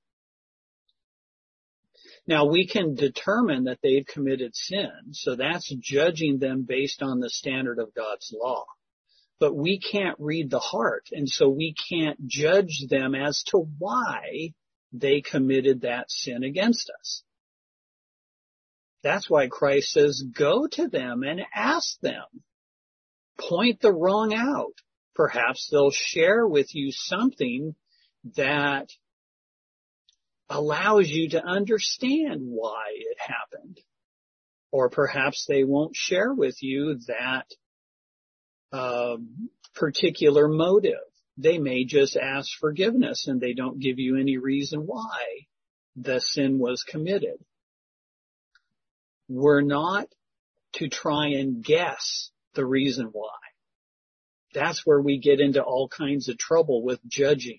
Speaker 1: Now, we can determine that they've committed sin, so that's judging them based on the standard of God's law. But we can't read the heart, and so we can't judge them as to why they committed that sin against us. That's why Christ says, go to them and ask them. Point the wrong out. Perhaps they'll share with you something that allows you to understand why it happened. Or perhaps they won't share with you that uh, particular motive. They may just ask forgiveness and they don't give you any reason why the sin was committed. We're not to try and guess the reason why. That's where we get into all kinds of trouble with judging.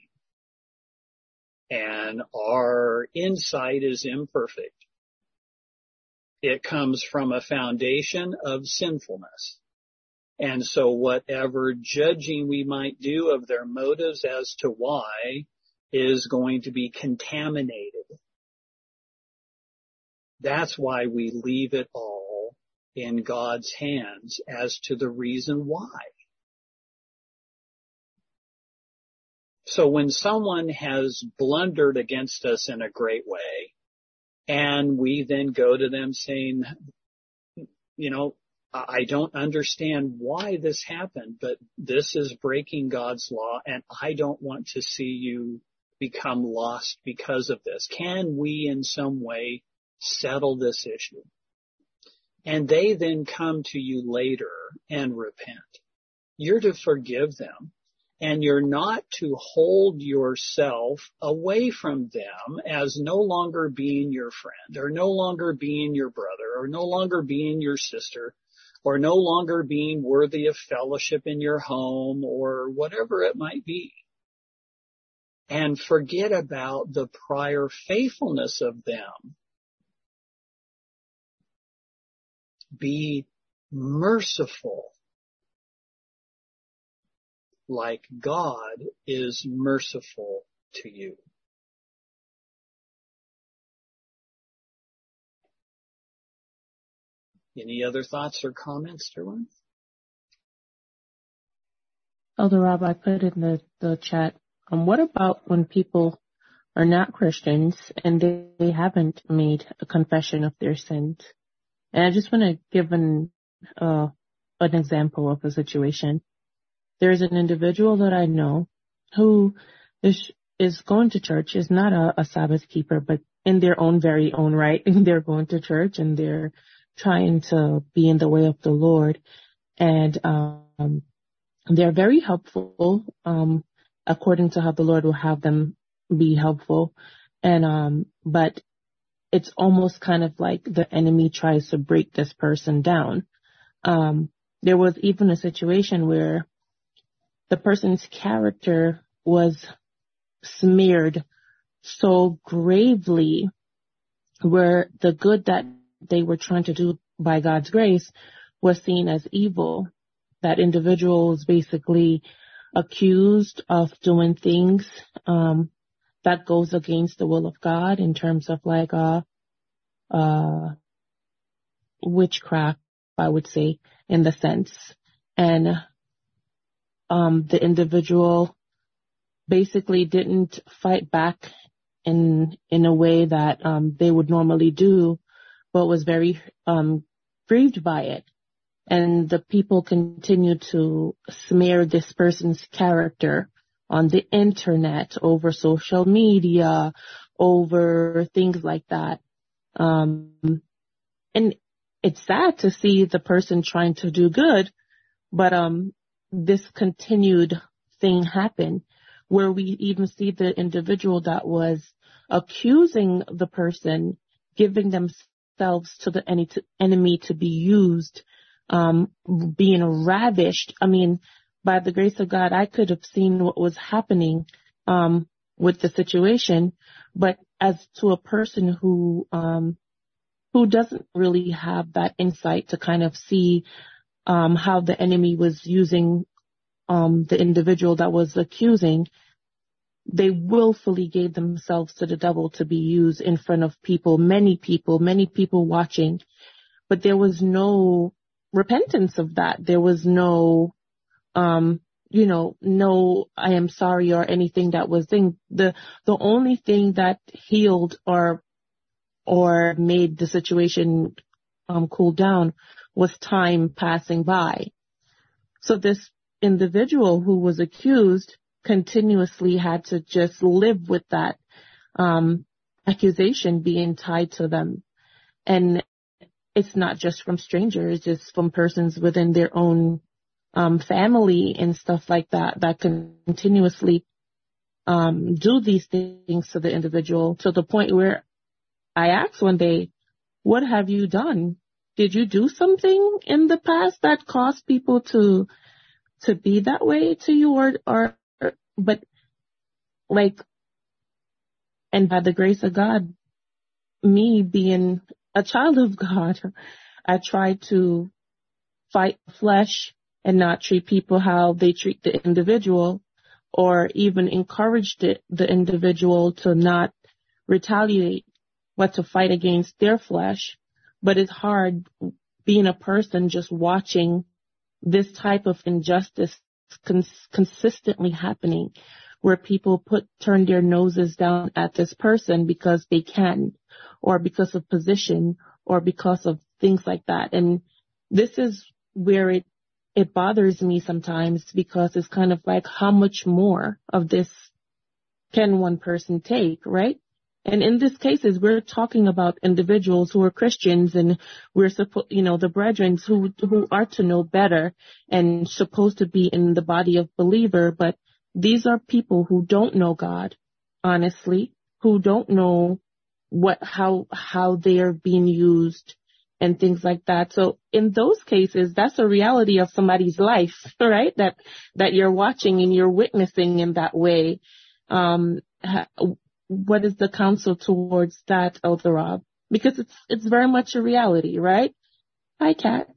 Speaker 1: And our insight is imperfect. It comes from a foundation of sinfulness. And so whatever judging we might do of their motives as to why is going to be contaminated. That's why we leave it all in God's hands as to the reason why. So when someone has blundered against us in a great way, and we then go to them saying, you know, I don't understand why this happened, but this is breaking God's law, and I don't want to see you become lost because of this. Can we in some way settle this issue? And they then come to you later and repent. You're to forgive them. And you're not to hold yourself away from them as no longer being your friend, or no longer being your brother, or no longer being your sister, or no longer being worthy of fellowship in your home, or whatever it might be. And forget about the prior faithfulness of them. Be merciful, like God is merciful to you. Any other thoughts or comments, Derwin?
Speaker 2: Elder Rob, I put in the, the chat, um, what about when people are not Christians and they, they haven't made a confession of their sins? And I just want to give an, uh, an example of a situation. There's an individual that I know who is, is going to church, is not a, a Sabbath keeper, but in their own very own right, they're going to church and they're trying to be in the way of the Lord. And, um, they're very helpful, um, according to how the Lord will have them be helpful. And, um, but it's almost kind of like the enemy tries to break this person down. Um, there was even a situation where the person's character was smeared so gravely, where the good that they were trying to do by God's grace was seen as evil. That individual was basically accused of doing things um, that goes against the will of God in terms of like uh, uh, witchcraft, I would say, in the sense. And um, the individual basically didn't fight back in in a way that um, they would normally do, but was very um, grieved by it. And the people continue to smear this person's character on the internet, over social media, over things like that. Um, and it's sad to see the person trying to do good, but um, this continued thing happen where we even see the individual that was accusing the person, giving themselves to the enemy to be used, um, being ravished. I mean, by the grace of God, I could have seen what was happening um, with the situation, but as to a person who um, who doesn't really have that insight to kind of see um, how the enemy was using um, the individual that was accusing, they willfully gave themselves to the devil to be used in front of people, many people, many people watching. But there was no repentance of that. There was no, um, you know, no, I am sorry or anything that was in the, the only thing that healed or, or made the situation, um, cool down was time passing by. So this individual who was accused continuously had to just live with that, um, accusation being tied to them. And it's not just from strangers, it's from persons within their own um, family and stuff like that, that continuously um, do these things to the individual, to the point where I asked one day, what have you done? Did you do something in the past that caused people to to be that way to you? Or, or but like, and by the grace of God, me being a child of God, I try to fight flesh and not treat people how they treat the individual, or even encourage the, the individual to not retaliate, but to fight against their flesh. But it's hard being a person just watching this type of injustice cons- consistently happening, where people put turn their noses down at this person because they can, or because of position, or because of things like that. And this is where it, it bothers me sometimes, because it's kind of like, how much more of this can one person take, right? And in this cases, we're talking about individuals who are Christians, and we're supposed, you know, the brethren who, who are to know better and supposed to be in the body of believer. But these are people who don't know God, honestly, who don't know what, how, how they are being used and things like that. So in those cases, that's a reality of somebody's life, right? That, that you're watching and you're witnessing in that way. Um, what is the counsel towards that, Elder Rob? Because it's, it's very much a reality, right? Hi, Kat.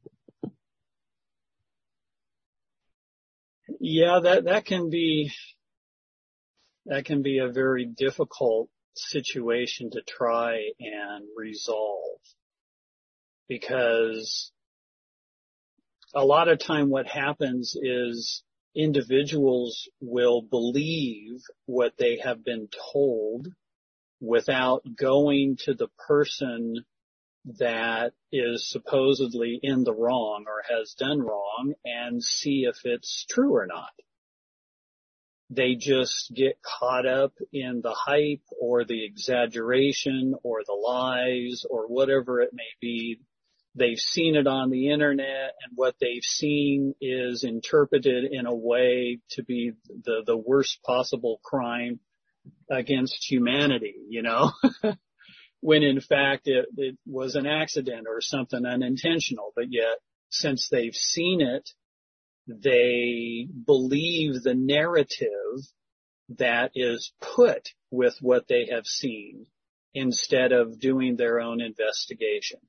Speaker 1: Yeah, that, that can be, that can be a very difficult situation to try and resolve, because a lot of time what happens is individuals will believe what they have been told without going to the person that is supposedly in the wrong or has done wrong and see if it's true or not. They just get caught up in the hype or the exaggeration or the lies or whatever it may be they've seen it on the internet, and what they've seen is interpreted in a way to be the, the worst possible crime against humanity, you know, when in fact it, it was an accident or something unintentional. But yet, since they've seen it, they believe the narrative that is put with what they have seen instead of doing their own investigation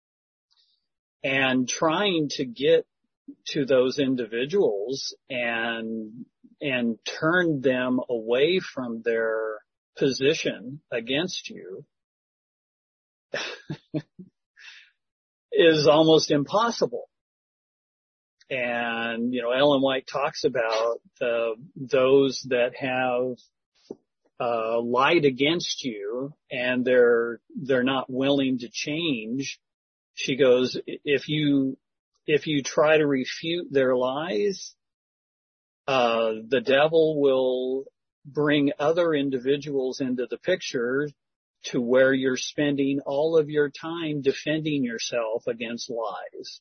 Speaker 1: and trying to get to those individuals and and turn them away from their position against you is almost impossible. And, you know, Ellen White talks about uh, those that have uh, lied against you and they're they're not willing to change. She goes, if you if you try to refute their lies, uh, the devil will bring other individuals into the picture to where you're spending all of your time defending yourself against lies.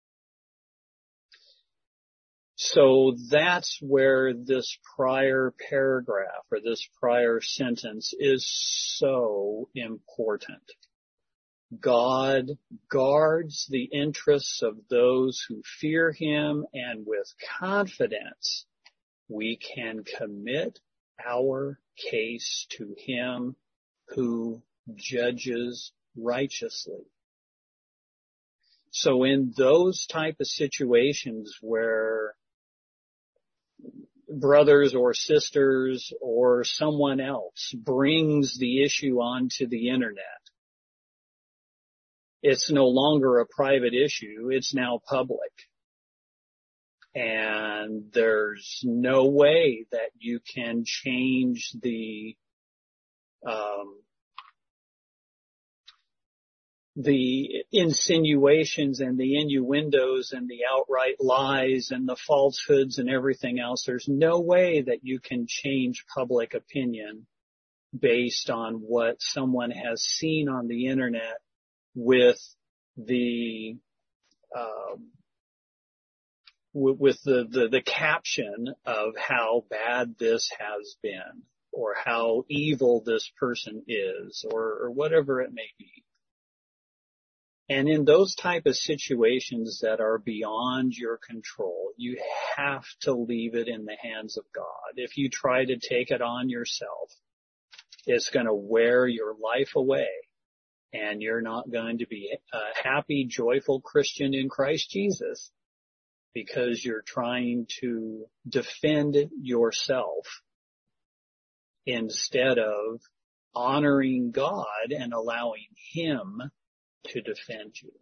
Speaker 1: So that's where this prior paragraph or this prior sentence is so important. God guards the interests of those who fear him, and with confidence we can commit our case to him who judges righteously. So in those type of situations where brothers or sisters or someone else brings the issue onto the internet, it's no longer a private issue, it's now public. And there's no way that you can change the um, the insinuations and the innuendos and the outright lies and the falsehoods and everything else. There's no way that you can change public opinion based on what someone has seen on the internet with the um, w- with the, the the caption of how bad this has been or how evil this person is or, or whatever it may be. And in those type of situations that are beyond your control, you have to leave it in the hands of God. If you try to take it on yourself, it's going to wear your life away, and you're not going to be a happy, joyful Christian in Christ Jesus because you're trying to defend yourself instead of honoring God and allowing him to defend you.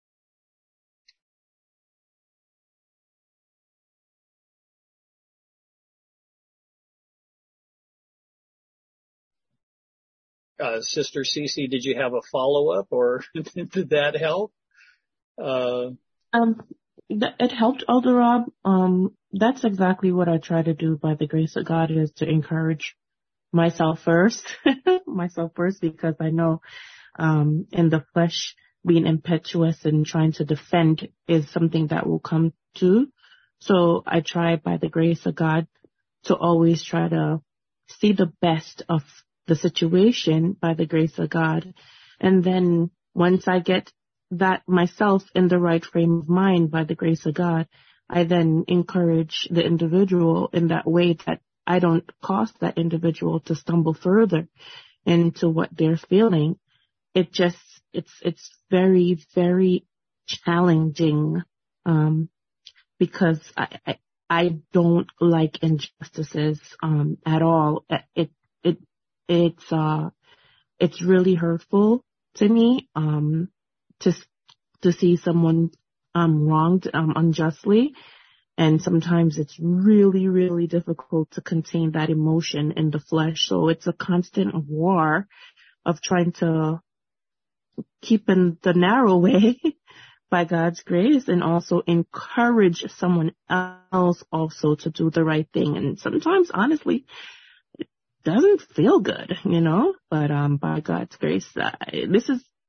Speaker 1: Uh, Sister Cece, did you have a follow-up, or did that help? Uh,
Speaker 2: Um, th- it helped, Elder Rob. Um, that's exactly what I try to do by the grace of God, is to encourage myself first, myself first, because I know um, in the flesh, being impetuous and trying to defend is something that will come to. So I try by the grace of God to always try to see the best of the situation by the grace of God. And then once I get that myself in the right frame of mind by the grace of God, I then encourage the individual in that way that I don't cause that individual to stumble further into what they're feeling. It just, it's, it's very, very challenging, um, because I, I, I don't like injustices, um, at all. It, it, it's, uh, it's really hurtful to me, um, to, to see someone, um, wronged, um, unjustly. And sometimes it's really, really difficult to contain that emotion in the flesh. So it's a constant war of trying to keep in the narrow way by God's grace, and also encourage someone else also to do the right thing. And sometimes, honestly, it doesn't feel good, you know, but um, by God's grace, uh, this is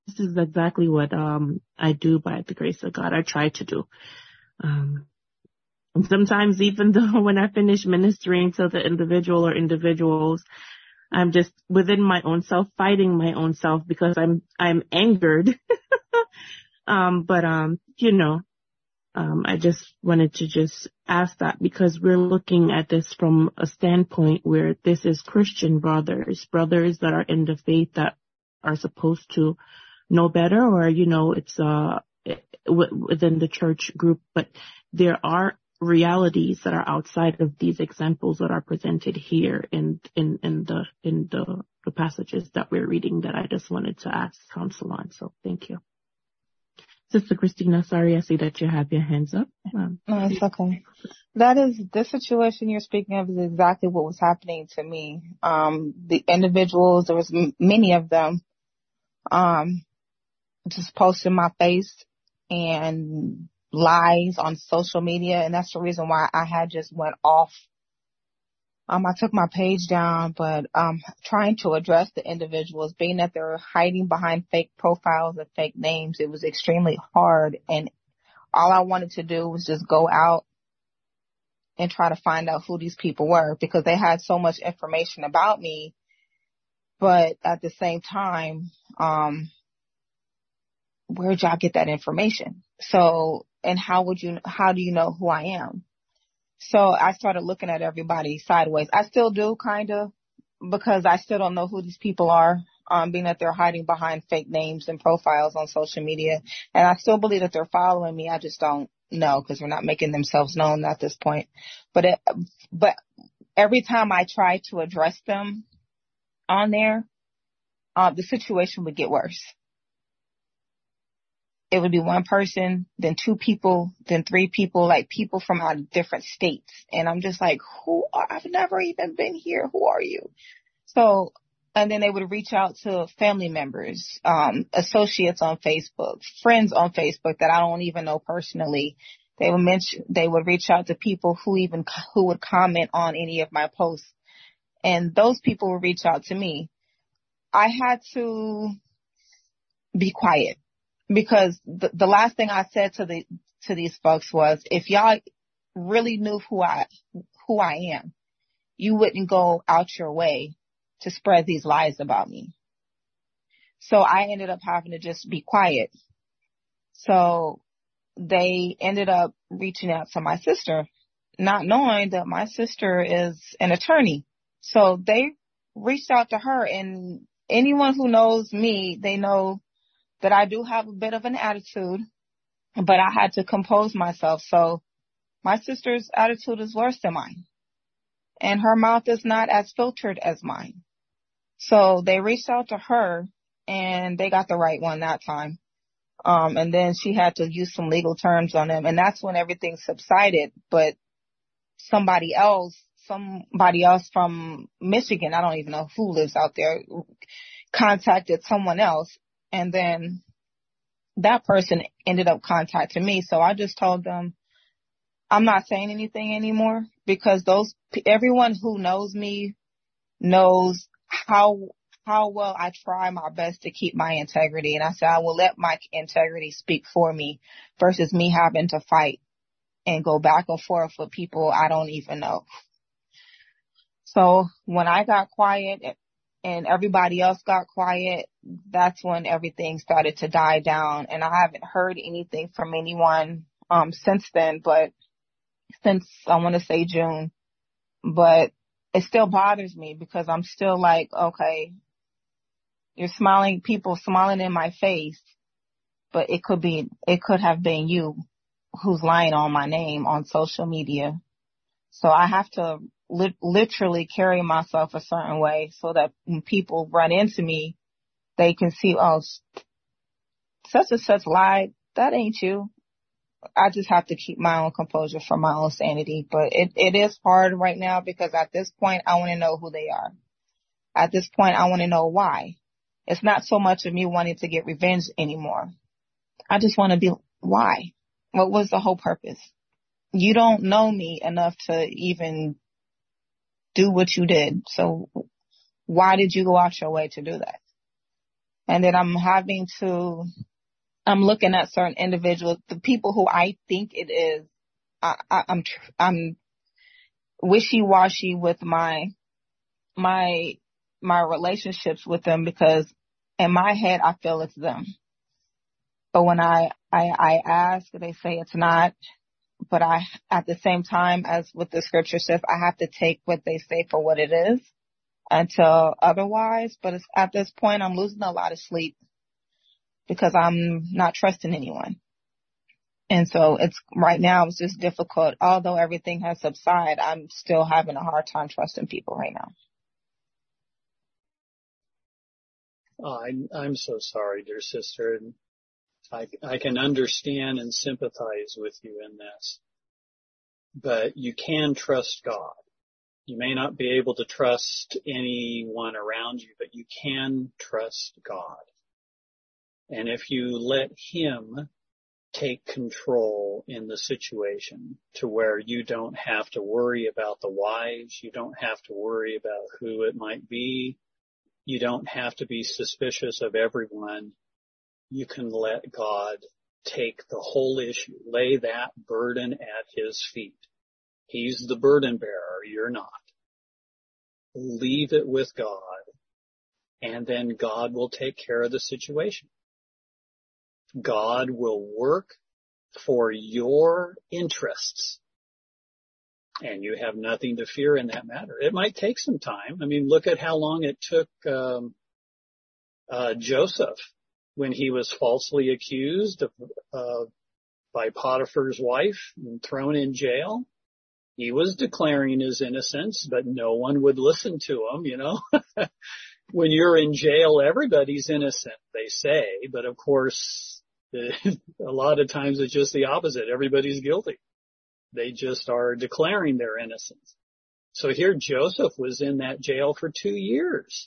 Speaker 2: is exactly what um I do by the grace of God. I try to do. Um, and sometimes even though when I finish ministering to the individual or individuals, I'm just within my own self, fighting my own self because I'm I'm angered. um, but um, you know. Um, I just wanted to just ask that because we're looking at this from a standpoint where this is Christian brothers, brothers that are in the faith that are supposed to know better, or, you know, it's uh w- within the church group, but there are realities that are outside of these examples that are presented here in in in the in the, the passages that we're reading that I just wanted to ask counsel on. So thank you. Sister Christina, sorry, I see that you have your hands up. Um,
Speaker 3: No, it's okay. That is, the situation you're speaking of is exactly what was happening to me. Um, the individuals, there was m- many of them, um, just posting my face and lies on social media. And that's the reason why I had just went off. Um, I took my page down, but, um, trying to address the individuals, being that they're hiding behind fake profiles and fake names, it was extremely hard. And all I wanted to do was just go out and try to find out who these people were because they had so much information about me. But at the same time, um, where'd y'all get that information? So, and how would you, how do you know who I am? So I started looking at everybody sideways. I still do, kind of, because I still don't know who these people are, um, being that they're hiding behind fake names and profiles on social media. And I still believe that they're following me. I just don't know because they're not making themselves known at this point. But it, but every time I try to address them on there, uh, the situation would get worse. It would be one person, then two people, then three people, like people from out of different states. And I'm just like, who are, I've never even been here. Who are you? So, and then they would reach out to family members, um, associates on Facebook, friends on Facebook that I don't even know personally. They would mention, they would reach out to people who even, who would comment on any of my posts. And those people would reach out to me. I had to be quiet. Because the, the last thing I said to the to these folks was, if y'all really knew who I who I am, you wouldn't go out your way to spread these lies about me. So I ended up having to just be quiet. So they ended up reaching out to my sister, not knowing that my sister is an attorney. So they reached out to her, and anyone who knows me, they know that I do have a bit of an attitude, but I had to compose myself. So my sister's attitude is worse than mine, and her mouth is not as filtered as mine. So they reached out to her, and they got the right one that time. Um, and then she had to use some legal terms on them, and that's when everything subsided. But somebody else, somebody else from Michigan, I don't even know who lives out there, contacted someone else. And then that person ended up contacting me. So I just told them, I'm not saying anything anymore because those, everyone who knows me knows how, how well I try my best to keep my integrity. And I said, I will let my integrity speak for me versus me having to fight and go back and forth with people I don't even know. So when I got quiet and everybody else got quiet, that's when everything started to die down. And I haven't heard anything from anyone um since then, but since I want to say June. But it still bothers me because I'm still like, okay, you're smiling, people smiling in my face, but it could be, it could have been you who's lying on my name on social media. So I have to li- literally carry myself a certain way so that when people run into me, they can see, oh, such and such lied. That ain't you. I just have to keep my own composure for my own sanity. But it, it is hard right now because at this point, I want to know who they are. At this point, I want to know why. It's not so much of me wanting to get revenge anymore. I just want to be, why? What was the whole purpose? You don't know me enough to even do what you did. So why did you go out your way to do that? And then I'm having to, I'm looking at certain individuals, the people who I think it is, I, I, I'm, tr- I'm wishy-washy with my, my, my relationships with them, because in my head, I feel it's them. But when I, I, I ask, they say it's not. But I, at the same time, as with the scripture says, I have to take what they say for what it is until otherwise. But it's, at this point, I'm losing a lot of sleep because I'm not trusting anyone. And so it's right now, it's just difficult. Although everything has subsided, I'm still having a hard time trusting people right now.
Speaker 1: Oh, I'm, I'm so sorry, dear sister. And I, I can understand and sympathize with you in this, but you can trust God. You may not be able to trust anyone around you, but you can trust God. And if you let Him take control in the situation to where you don't have to worry about the whys, you don't have to worry about who it might be, you don't have to be suspicious of everyone, you can let God take the whole issue, lay that burden at His feet. He's the burden bearer, you're not. Leave it with God, and then God will take care of the situation. God will work for your interests, and you have nothing to fear in that matter. It might take some time. I mean, look at how long it took um, uh, Joseph when he was falsely accused of, uh, by Potiphar's wife and thrown in jail. He was declaring his innocence, but no one would listen to him, you know. When you're in jail, everybody's innocent, they say, but of course, a lot of times it's just the opposite. Everybody's guilty. They just are declaring their innocence. So here Joseph was in that jail for two years.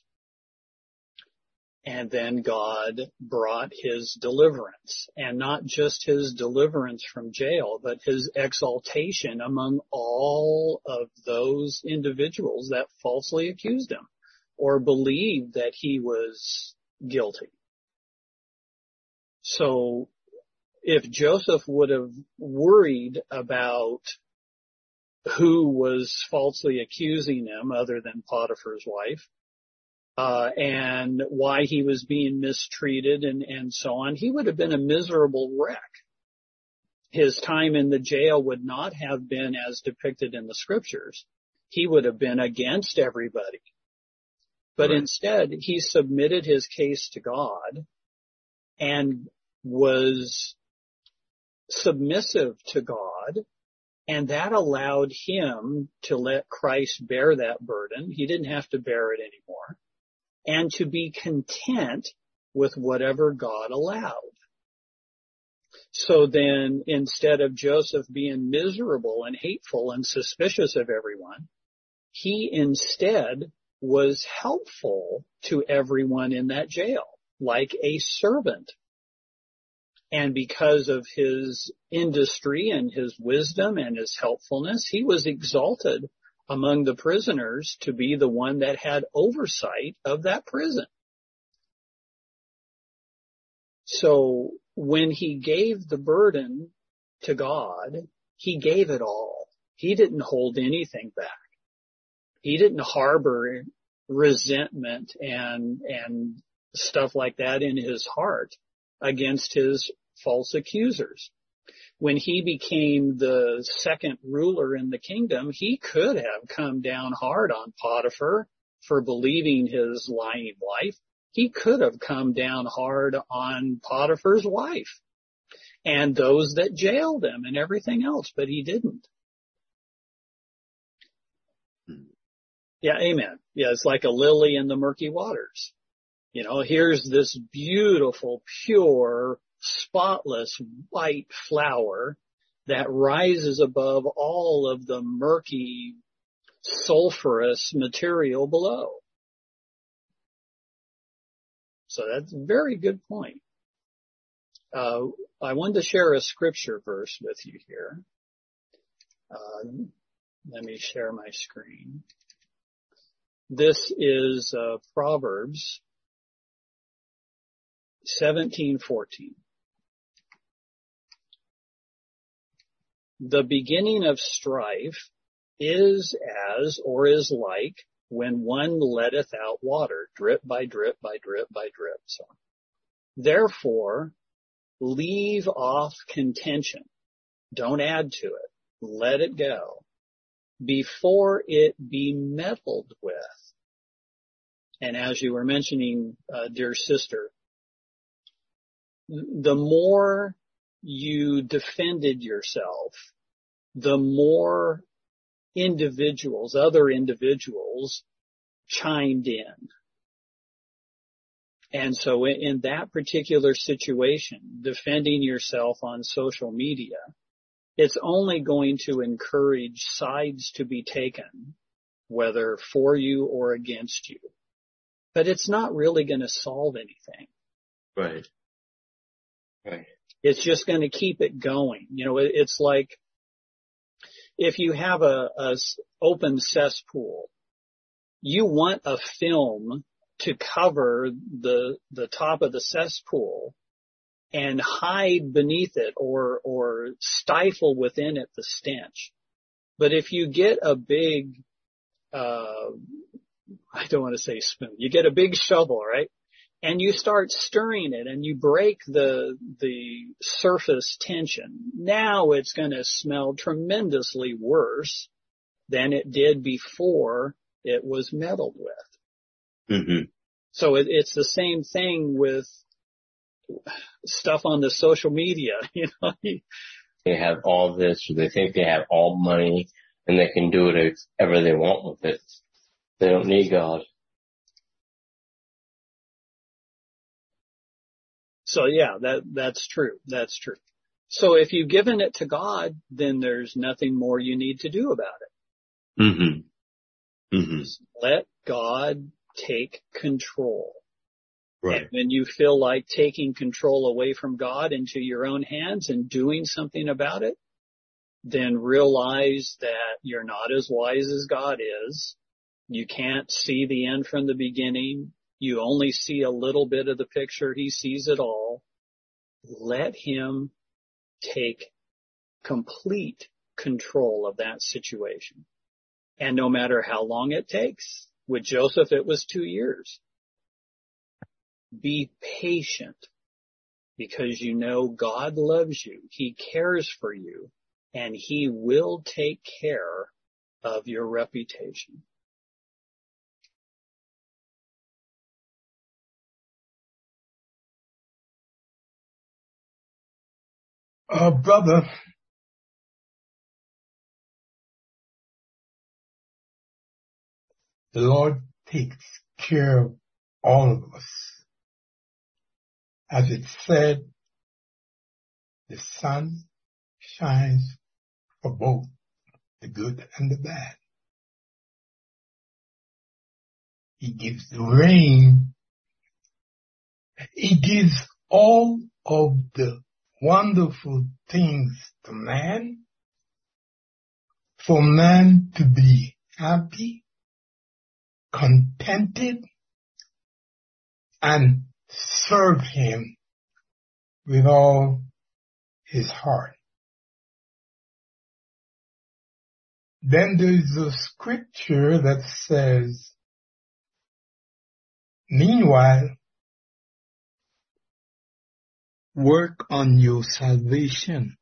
Speaker 1: And then God brought his deliverance, and not just his deliverance from jail, but his exaltation among all of those individuals that falsely accused him or believed that he was guilty. So if Joseph would have worried about who was falsely accusing him other than Potiphar's wife, Uh, and why he was being mistreated and, and so on, he would have been a miserable wreck. His time in the jail would not have been as depicted in the scriptures. He would have been against everybody. But right. Instead, he submitted his case to God and was submissive to God, and that allowed him to let Christ bear that burden. He didn't have to bear it anymore. And to be content with whatever God allowed. So then, instead of Joseph being miserable and hateful and suspicious of everyone, he instead was helpful to everyone in that jail, like a servant. And because of his industry and his wisdom and his helpfulness, he was exalted among the prisoners to be the one that had oversight of that prison. So when he gave the burden to God, he gave it all. He didn't hold anything back. He didn't harbor resentment and, and stuff like that in his heart against his false accusers. When he became the second ruler in the kingdom, he could have come down hard on Potiphar for believing his lying wife. He could have come down hard on Potiphar's wife and those that jailed him and everything else, but he didn't. Yeah, amen. Yeah, it's like a lily in the murky waters. You know, here's this beautiful, pure, spotless white flower that rises above all of the murky, sulfurous material below. So that's a very good point. Uh, I wanted to share a scripture verse with you here. Uh, let me share my screen. This is uh, Proverbs seventeen fourteen. The beginning of strife is as, or is like, when one letteth out water, drip by drip by drip by drip. So, therefore, leave off contention. Don't add to it. Let it go before it be meddled with. And as you were mentioning, uh, dear sister, the more you defended yourself, the more individuals, other individuals chimed in. And so in, in that particular situation, defending yourself on social media, it's only going to encourage sides to be taken, whether for you or against you. But it's not really going to solve anything.
Speaker 6: Right. Right.
Speaker 1: It's just going to keep it going. You know, it, it's like if you have a, a open cesspool, you want a film to cover the the top of the cesspool and hide beneath it or or stifle within it the stench. But if you get a big, uh, I don't want to say spoon, you get a big shovel, right? And you start stirring it and you break the, the surface tension. Now it's going to smell tremendously worse than it did before it was meddled with.
Speaker 6: Mm-hmm.
Speaker 1: So it, it's the same thing with stuff on the social media, you know.
Speaker 6: They have all this, or they think they have all money and they can do whatever they want with it. They don't need God.
Speaker 1: So yeah, that, that's true. That's true. So if you've given it to God, then there's nothing more you need to do about it.
Speaker 6: Mm-hmm. Mm-hmm.
Speaker 1: Let God take control.
Speaker 6: Right.
Speaker 1: And when you feel like taking control away from God into your own hands and doing something about it, then realize that you're not as wise as God is. You can't see the end from the beginning. You only see a little bit of the picture. He sees it all. Let him take complete control of that situation. And no matter how long it takes, with Joseph it was two years. Be patient because you know God loves you. He cares for you and he will take care of your reputation.
Speaker 4: Uh, brother, the Lord takes care of all of us. As it said, the sun shines for both the good and the bad. He gives the rain. He gives all of the wonderful things to man for man to be happy, contented, and serve him with all his heart. Then there is a scripture that says, meanwhile, work on your salvation.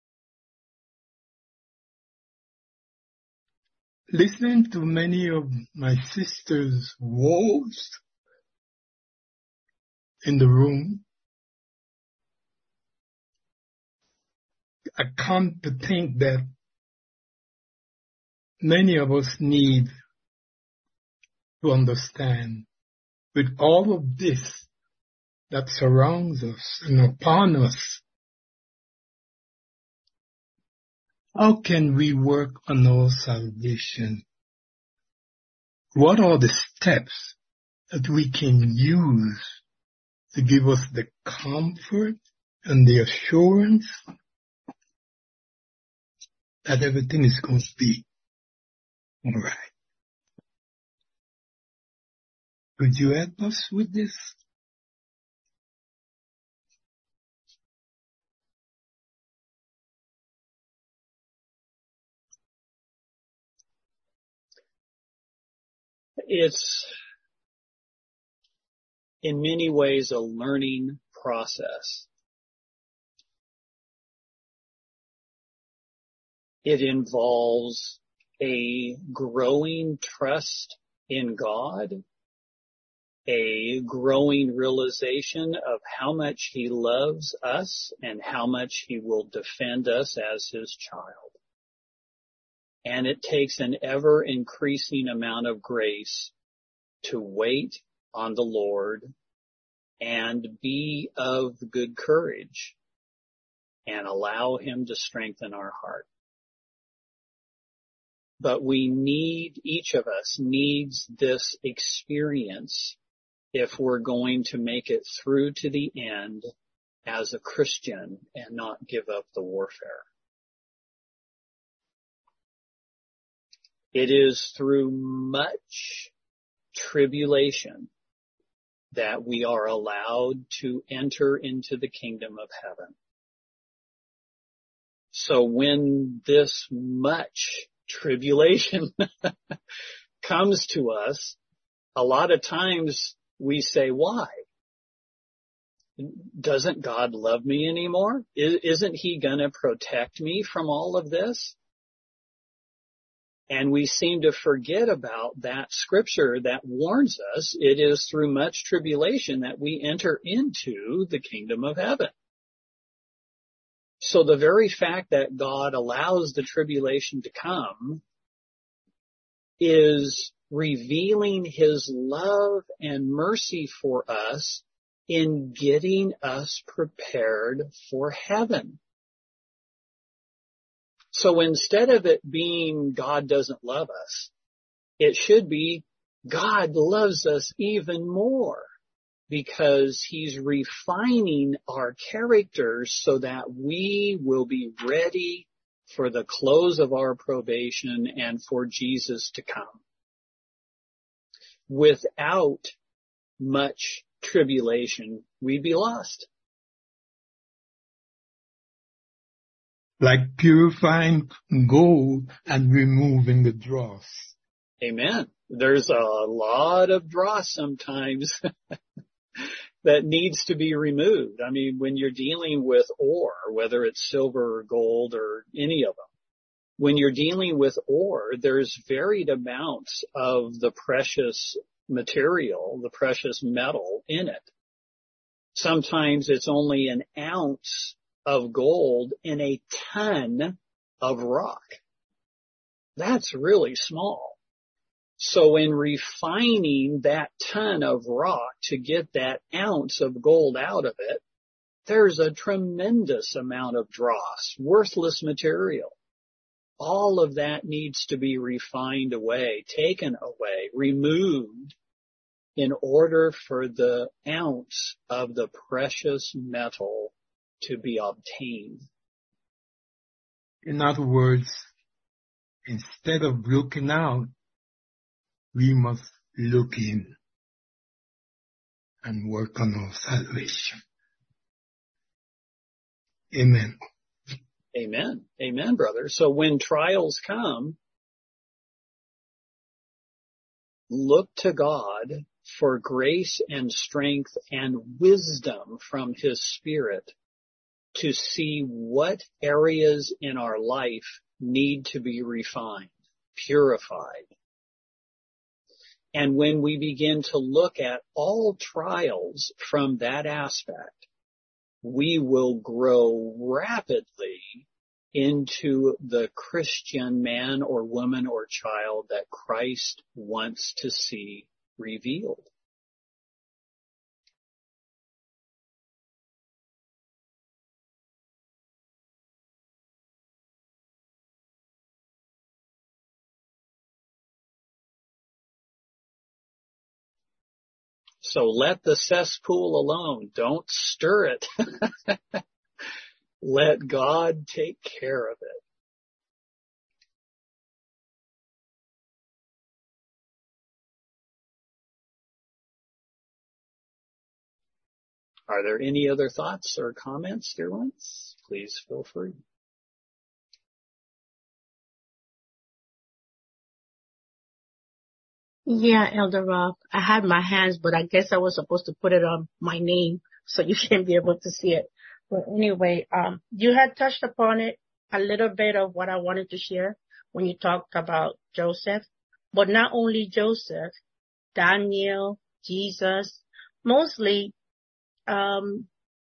Speaker 4: Listening to many of my sisters' woes in the room, I come to think that many of us need to understand with all of this that surrounds us and upon us, how can we work on our salvation? What are the steps that we can use to give us the comfort and the assurance that everything is going to be all right? Could you help us with this?
Speaker 1: It's in many ways a learning process. It involves a growing trust in God, a growing realization of how much He loves us and how much He will defend us as His child. And it takes an ever increasing amount of grace to wait on the Lord and be of good courage and allow Him to strengthen our heart. But we need, each of us needs this experience if we're going to make it through to the end as a Christian and not give up the warfare. It is through much tribulation that we are allowed to enter into the kingdom of heaven. So when this much tribulation comes to us, a lot of times we say, why? Doesn't God love me anymore? Isn't He going to protect me from all of this? And we seem to forget about that scripture that warns us it is through much tribulation that we enter into the kingdom of heaven. So the very fact that God allows the tribulation to come is revealing His love and mercy for us in getting us prepared for heaven. So instead of it being God doesn't love us, it should be God loves us even more because He's refining our characters so that we will be ready for the close of our probation and for Jesus to come. Without much tribulation, we'd be lost.
Speaker 4: Like purifying gold and removing the dross.
Speaker 1: Amen. There's a lot of dross sometimes that needs to be removed. I mean, when you're dealing with ore, whether it's silver or gold or any of them, when you're dealing with ore, there's varied amounts of the precious material, the precious metal in it. Sometimes it's only an ounce of gold in a ton of rock. That's really small. So in refining that ton of rock to get that ounce of gold out of it, there's a tremendous amount of dross, worthless material. All of that needs to be refined away, taken away, removed in order for the ounce of the precious metal to be obtained.
Speaker 4: In other words, instead of looking out, we must look in and work on our salvation. Amen.
Speaker 1: Amen. Amen, brother. So when trials come, look to God for grace and strength and wisdom from His Spirit to see what areas in our life need to be refined, purified. And when we begin to look at all trials from that aspect, we will grow rapidly into the Christian man or woman or child that Christ wants to see revealed. So let the cesspool alone. Don't stir it. Let God take care of it. Are there any other thoughts or comments, dear ones? Please feel free.
Speaker 7: Yeah, Elder Rob. I had my hands, but I guess I was supposed to put it on my name so you shouldn't be able to see it. But anyway, um, you had touched upon it a little bit of what I wanted to share when you talked about Joseph, but not only Joseph, Daniel, Jesus, mostly, um,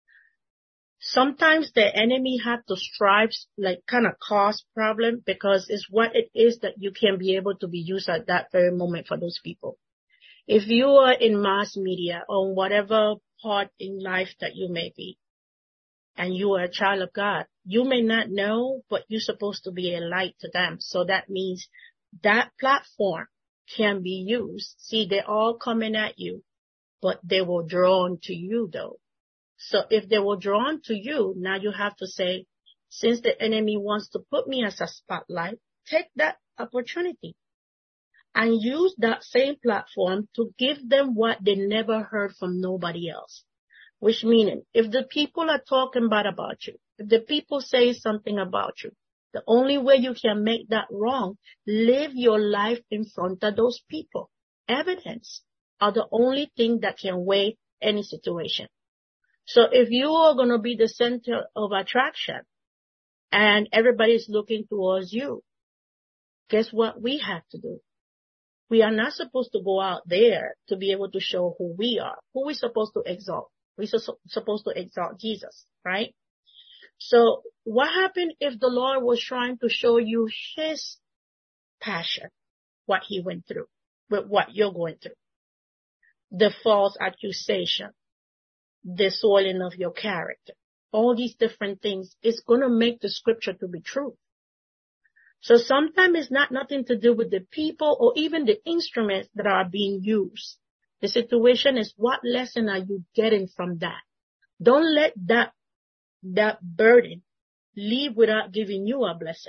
Speaker 7: sometimes the enemy have to strive, like kind of cause problem because it's what it is that you can be able to be used at that very moment for those people. If you are in mass media or whatever part in life that you may be, and you are a child of God, you may not know, but you're supposed to be a light to them. So that means that platform can be used. See, they're all coming at you, but they will draw on to you though. So if they were drawn to you, now you have to say, since the enemy wants to put me as a spotlight, take that opportunity and use that same platform to give them what they never heard from nobody else. Which meaning, if the people are talking bad about you, if the people say something about you, the only way you can make that wrong, live your life in front of those people. Evidence are the only thing that can weigh any situation. So if you are going to be the center of attraction and everybody's looking towards you, guess what we have to do? We are not supposed to go out there to be able to show who we are, who we're supposed to exalt. We're so, supposed to exalt Jesus, right? So what happened if the Lord was trying to show you his passion, what he went through, with what you're going through? The false accusation, the soiling of your character, all these different things, it's going to make the scripture to be true. So sometimes it's not nothing to do with the people or even the instruments that are being used. The situation is what lesson are you getting from that? Don't let that, that burden leave without giving you a blessing.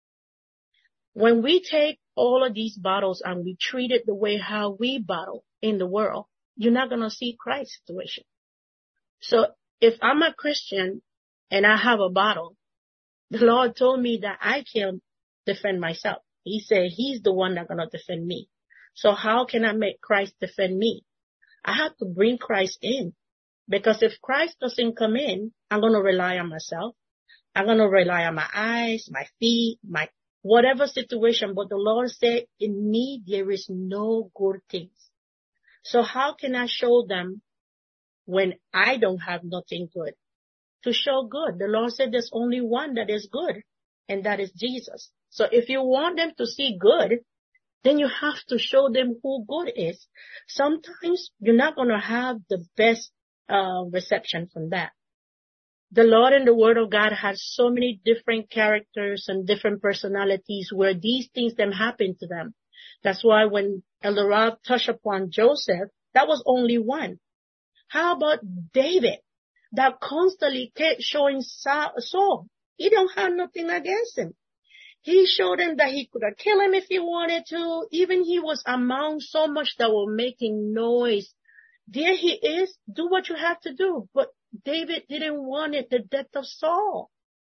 Speaker 7: When we take all of these battles and we treat it the way how we battle in the world, you're not going to see Christ's situation. So if I'm a Christian and I have a battle, the Lord told me that I can defend myself. He said he's the one that's going to defend me. So how can I make Christ defend me? I have to bring Christ in. Because if Christ doesn't come in, I'm going to rely on myself. I'm going to rely on my eyes, my feet, my whatever situation. But the Lord said, in me, there is no good things. So how can I show them when I don't have nothing good? To show good. The Lord said there's only one that is good, and that is Jesus. So if you want them to see good, then you have to show them who good is. Sometimes you're not going to have the best uh, reception from that. The Lord and the Word of God has so many different characters and different personalities where these things then happen to them. That's why when Elder Rob touched upon Joseph, that was only one. How about David that constantly kept showing Saul? He don't have nothing against him. He showed him that he could have killed him if he wanted to. Even he was among so much that were making noise. There he is. Do what you have to do. But David didn't want it, the death of Saul.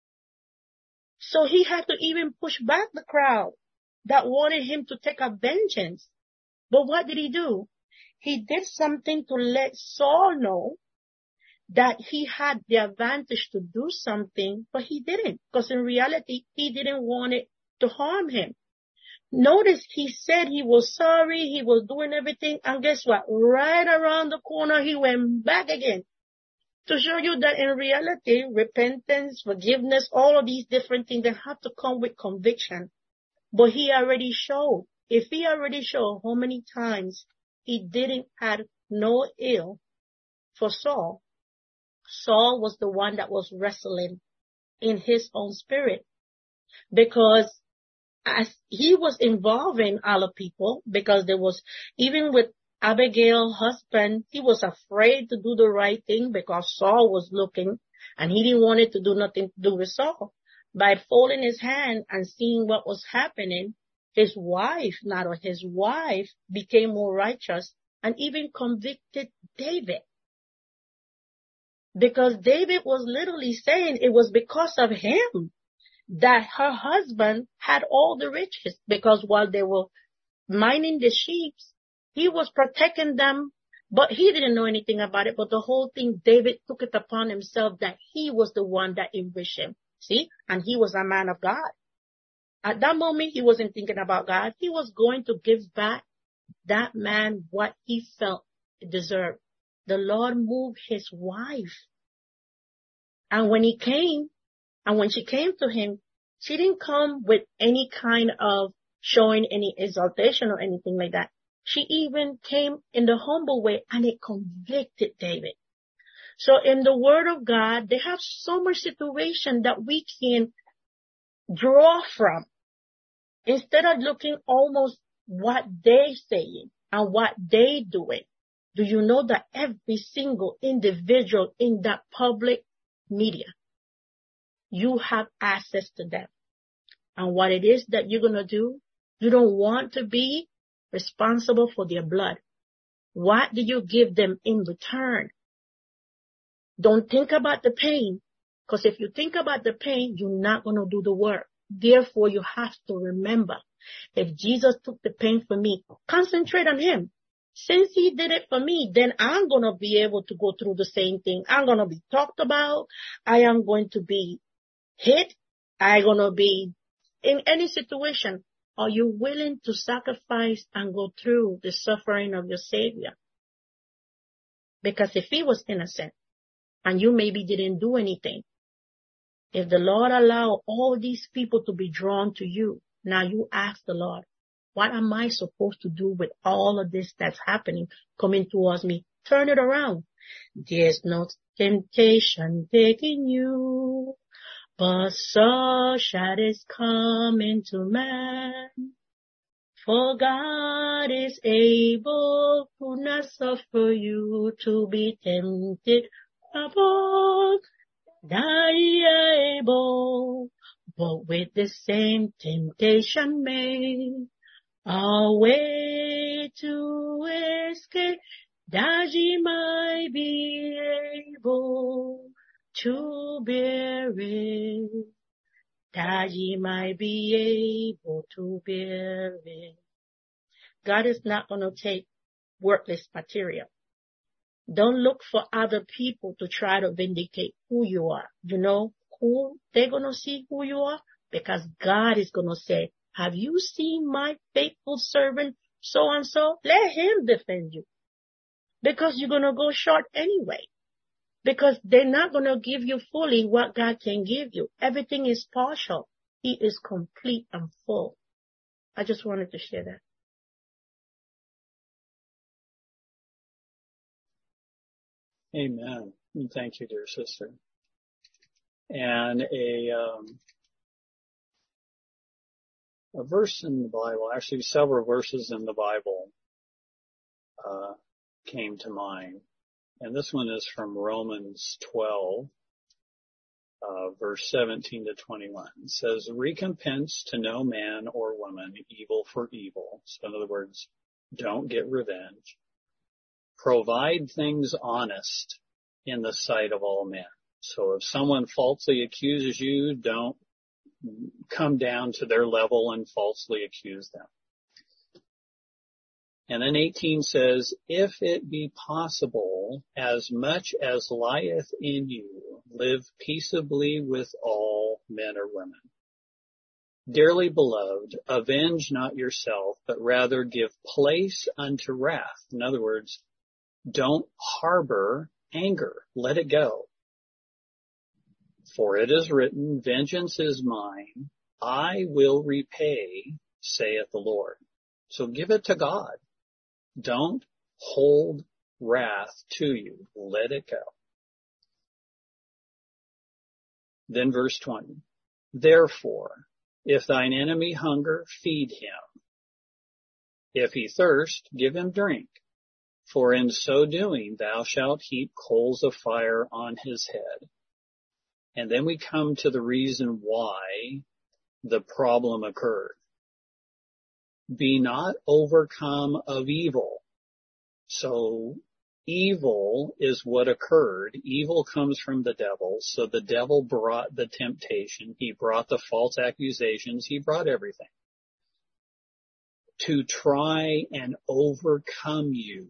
Speaker 7: So he had to even push back the crowd that wanted him to take a vengeance. But what did he do? He did something to let Saul know that he had the advantage to do something, but he didn't. Because in reality, he didn't want it to harm him. Notice he said he was sorry, he was doing everything, and guess what? Right around the corner, he went back again. To show you that in reality, repentance, forgiveness, all of these different things, they have to come with conviction. But he already showed. If he already showed how many times he didn't have no ill for Saul, Saul was the one that was wrestling in his own spirit. Because as he was involving other people, because there was, even with Abigail's husband, he was afraid to do the right thing because Saul was looking and he didn't want it to do nothing to do with Saul. By folding his hand and seeing what was happening, his wife, not his wife, became more righteous and even convicted David. Because David was literally saying it was because of him that her husband had all the riches. Because while they were minding the sheep, He was protecting them, but he didn't know anything about it. But the whole thing, David took it upon himself that he was the one that enriched him. See? And he was a man of God. At that moment, he wasn't thinking about God. He was going to give back that man what he felt deserved. The Lord moved his wife. And when he came, and when she came to him, she didn't come with any kind of showing any exaltation or anything like that. She even came in the humble way, and it convicted David. So in the Word of God, they have so much situation that we can draw from. Instead of looking almost what they saying and what they doing, do you know that every single individual in that public media, you have access to them. And what it is that you're going to do, you don't want to be responsible for their blood. What do you give them in return? Don't think about the pain, because if you think about the pain, you're not going to do the work. Therefore, you have to remember, if Jesus took the pain for me, concentrate on him. Since he did it for me, then I'm going to be able to go through the same thing. I'm going to be talked about. I am going to be hit. I'm going to be in any situation. Are you willing to sacrifice and go through the suffering of your Savior? Because if he was innocent and you maybe didn't do anything, if the Lord allowed all these people to be drawn to you, now you ask the Lord, what am I supposed to do with all of this that's happening, coming towards me? Turn it around. There's no temptation taking you, but such as is coming to man. For God is able to not suffer you to be tempted above that ye are able, but with the same temptation made a way to escape, that ye might be able to bear it, that ye might be able to bear it. God is not going to take worthless material. Don't look for other people to try to vindicate who you are. You know who they're going to see who you are? Because God is going to say, have you seen my faithful servant so and so? Let him defend you. Because you're going to go short anyway. Because they're not going to give you fully what God can give you. Everything is partial. He is complete and full. I just wanted to share that.
Speaker 1: Amen. Thank you, dear sister. And a um, a verse in the Bible, actually several verses in the Bible uh, came to mind. And this one is from Romans twelve, uh, verse seventeen to twenty-one. It says, recompense to no man or woman evil for evil. So in other words, don't get revenge. Provide things honest in the sight of all men. So if someone falsely accuses you, don't come down to their level and falsely accuse them. And then eighteen says, if it be possible, as much as lieth in you, live peaceably with all men or women. Dearly beloved, avenge not yourself, but rather give place unto wrath. In other words, don't harbor anger. Let it go. For it is written, vengeance is mine. I will repay, saith the Lord. So give it to God. Don't hold wrath to you. Let it go. Then verse twenty. Therefore, if thine enemy hunger, feed him. If he thirst, give him drink. For in so doing, thou shalt heap coals of fire on his head. And then we come to the reason why the problem occurred. Be not overcome of evil. So evil is what occurred. Evil comes from the devil. So the devil brought the temptation. He brought the false accusations. He brought everything to try and overcome you.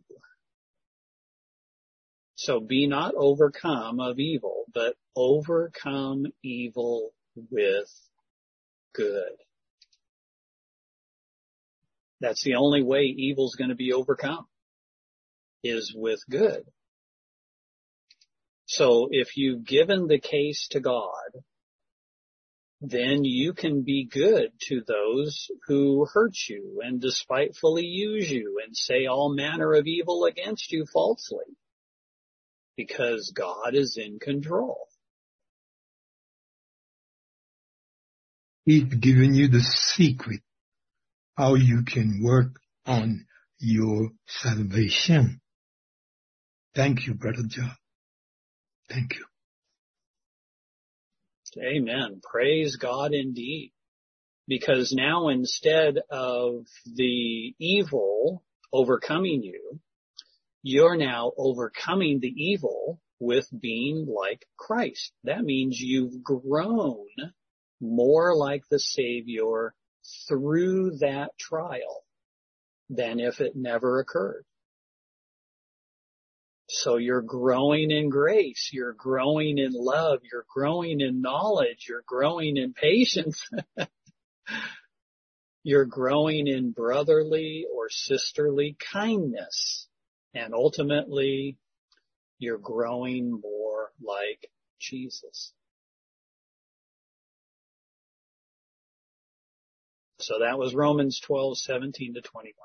Speaker 1: So be not overcome of evil, but overcome evil with good. That's the only way evil's going to be overcome, is with good. So if you've given the case to God, then you can be good to those who hurt you and despitefully use you and say all manner of evil against you falsely, because God is in control.
Speaker 4: He's given you the secret how you can work on your salvation. Thank you, Brother John. Thank you.
Speaker 1: Amen. Praise God indeed. Because now instead of the evil overcoming you, you're now overcoming the evil with being like Christ. That means you've grown more like the Savior through that trial than if it never occurred. So you're growing in grace, you're growing in love, you're growing in knowledge, you're growing in patience, you're growing in brotherly or sisterly kindness, and ultimately you're growing more like Jesus. So that was Romans twelve, seventeen to twenty-one.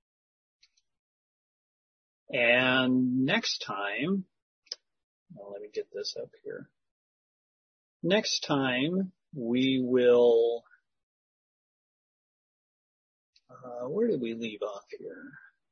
Speaker 1: And next time, well, let me get this up here. Next time we will, uh, where did we leave off here?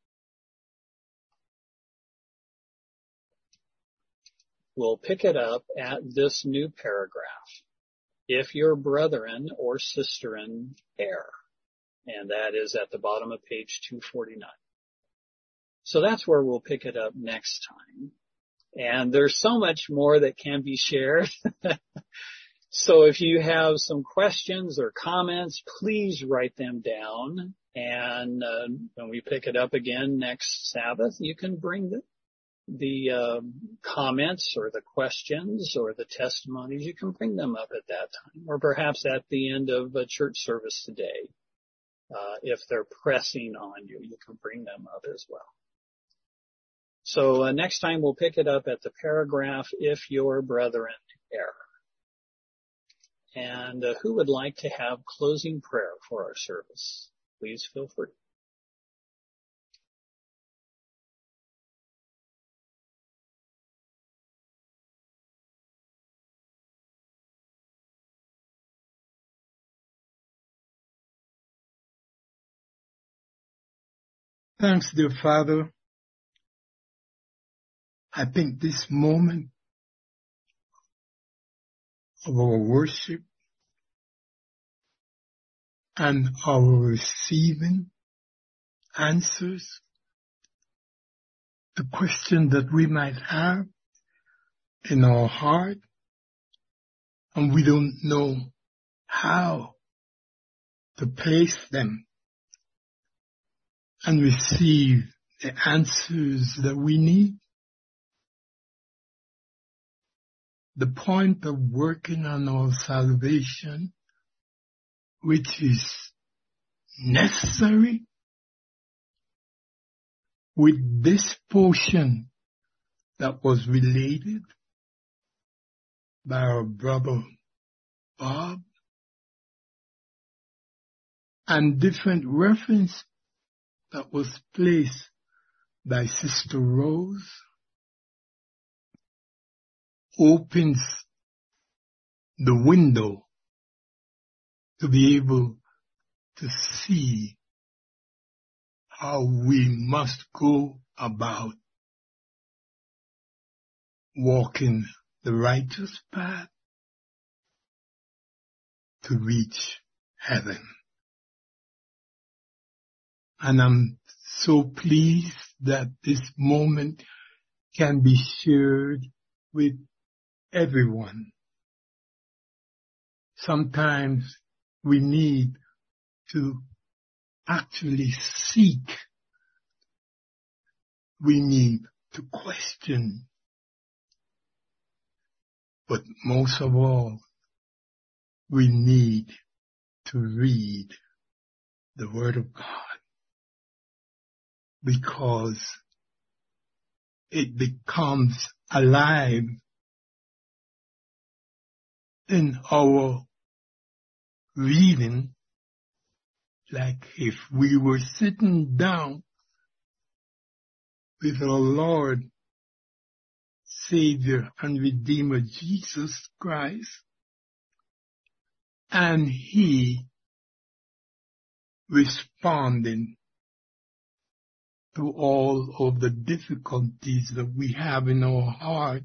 Speaker 1: We'll pick it up at this new paragraph. If your brethren or sisterin err. And that is at the bottom of page two forty-nine. So that's where we'll pick it up next time. And there's so much more that can be shared. So if you have some questions or comments, please write them down. And uh, when we pick it up again next Sabbath, you can bring the, the uh, comments or the questions or the testimonies. You can bring them up at that time, or perhaps at the end of a church service today. Uh, if they're pressing on you, you can bring them up as well. So uh, next time we'll pick it up at the paragraph, if your brethren err. And uh, who would like to have closing prayer for our service? Please feel free.
Speaker 4: Thanks, dear Father. I think this moment of our worship and our receiving answers, the question that we might have in our heart, and we don't know how to place them and receive the answers that we need. The point of working on our salvation, which is necessary, with this portion that was related by our brother Bob, and different reference that was placed by Sister Rose, opens the window to be able to see how we must go about walking the righteous path to reach heaven. And I'm so pleased that this moment can be shared with everyone. Sometimes we need to actually seek. We need to question. But most of all, we need to read the Word of God, because it becomes alive in our reading, like if we were sitting down with our Lord, Savior, and Redeemer Jesus Christ, and He responding to all of the difficulties that we have in our heart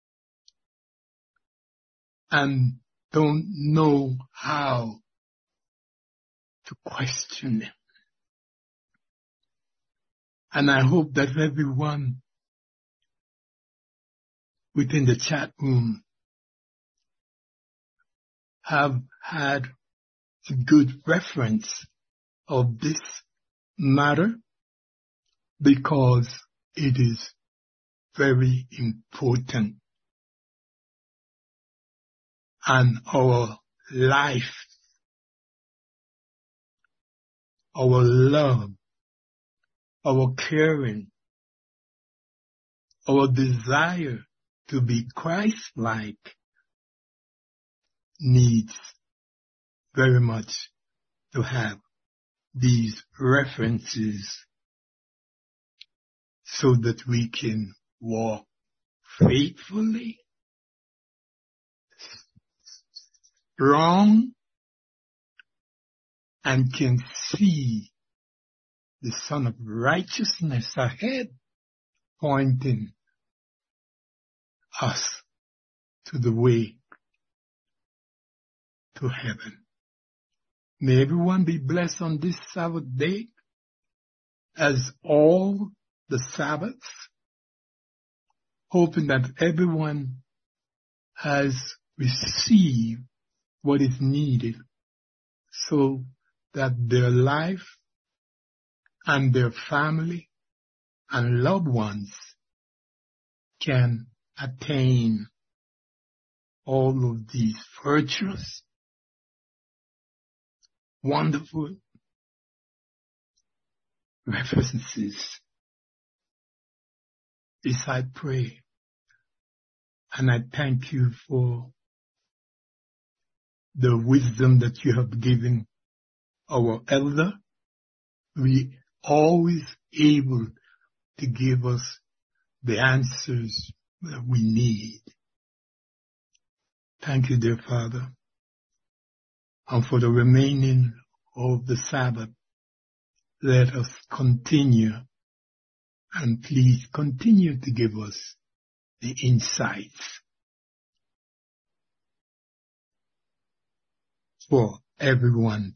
Speaker 4: and don't know how to question Him. And I hope that everyone within the chat room have had a good reference of this matter, because it is very important. And our life, our love, our caring, our desire to be Christ-like needs very much to have these references so that we can walk faithfully, strong, and can see the Son of Righteousness ahead, pointing us to the way to heaven. May everyone be blessed on this Sabbath day, as all the Sabbaths, hoping that everyone has received what is needed so that their life and their family and loved ones can attain all of these virtuous, wonderful references. This I pray, and I thank you for the wisdom that you have given our elder. We always able to give us the answers that we need. Thank you, dear Father. And for the remaining of the Sabbath, let us continue, and please continue to give us the insights for everyone.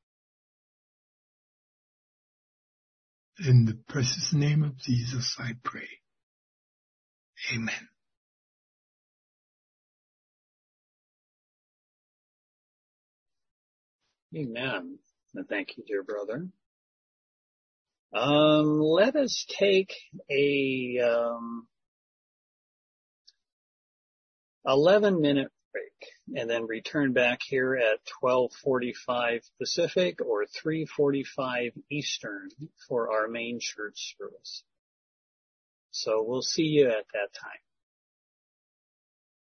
Speaker 4: In the precious name of Jesus, I pray. Amen.
Speaker 1: Amen. And thank you, dear brother. Um, let us take a um, eleven minute break and then return back here at twelve forty-five Pacific or three forty-five Eastern for our main church service. So we'll see you at that time.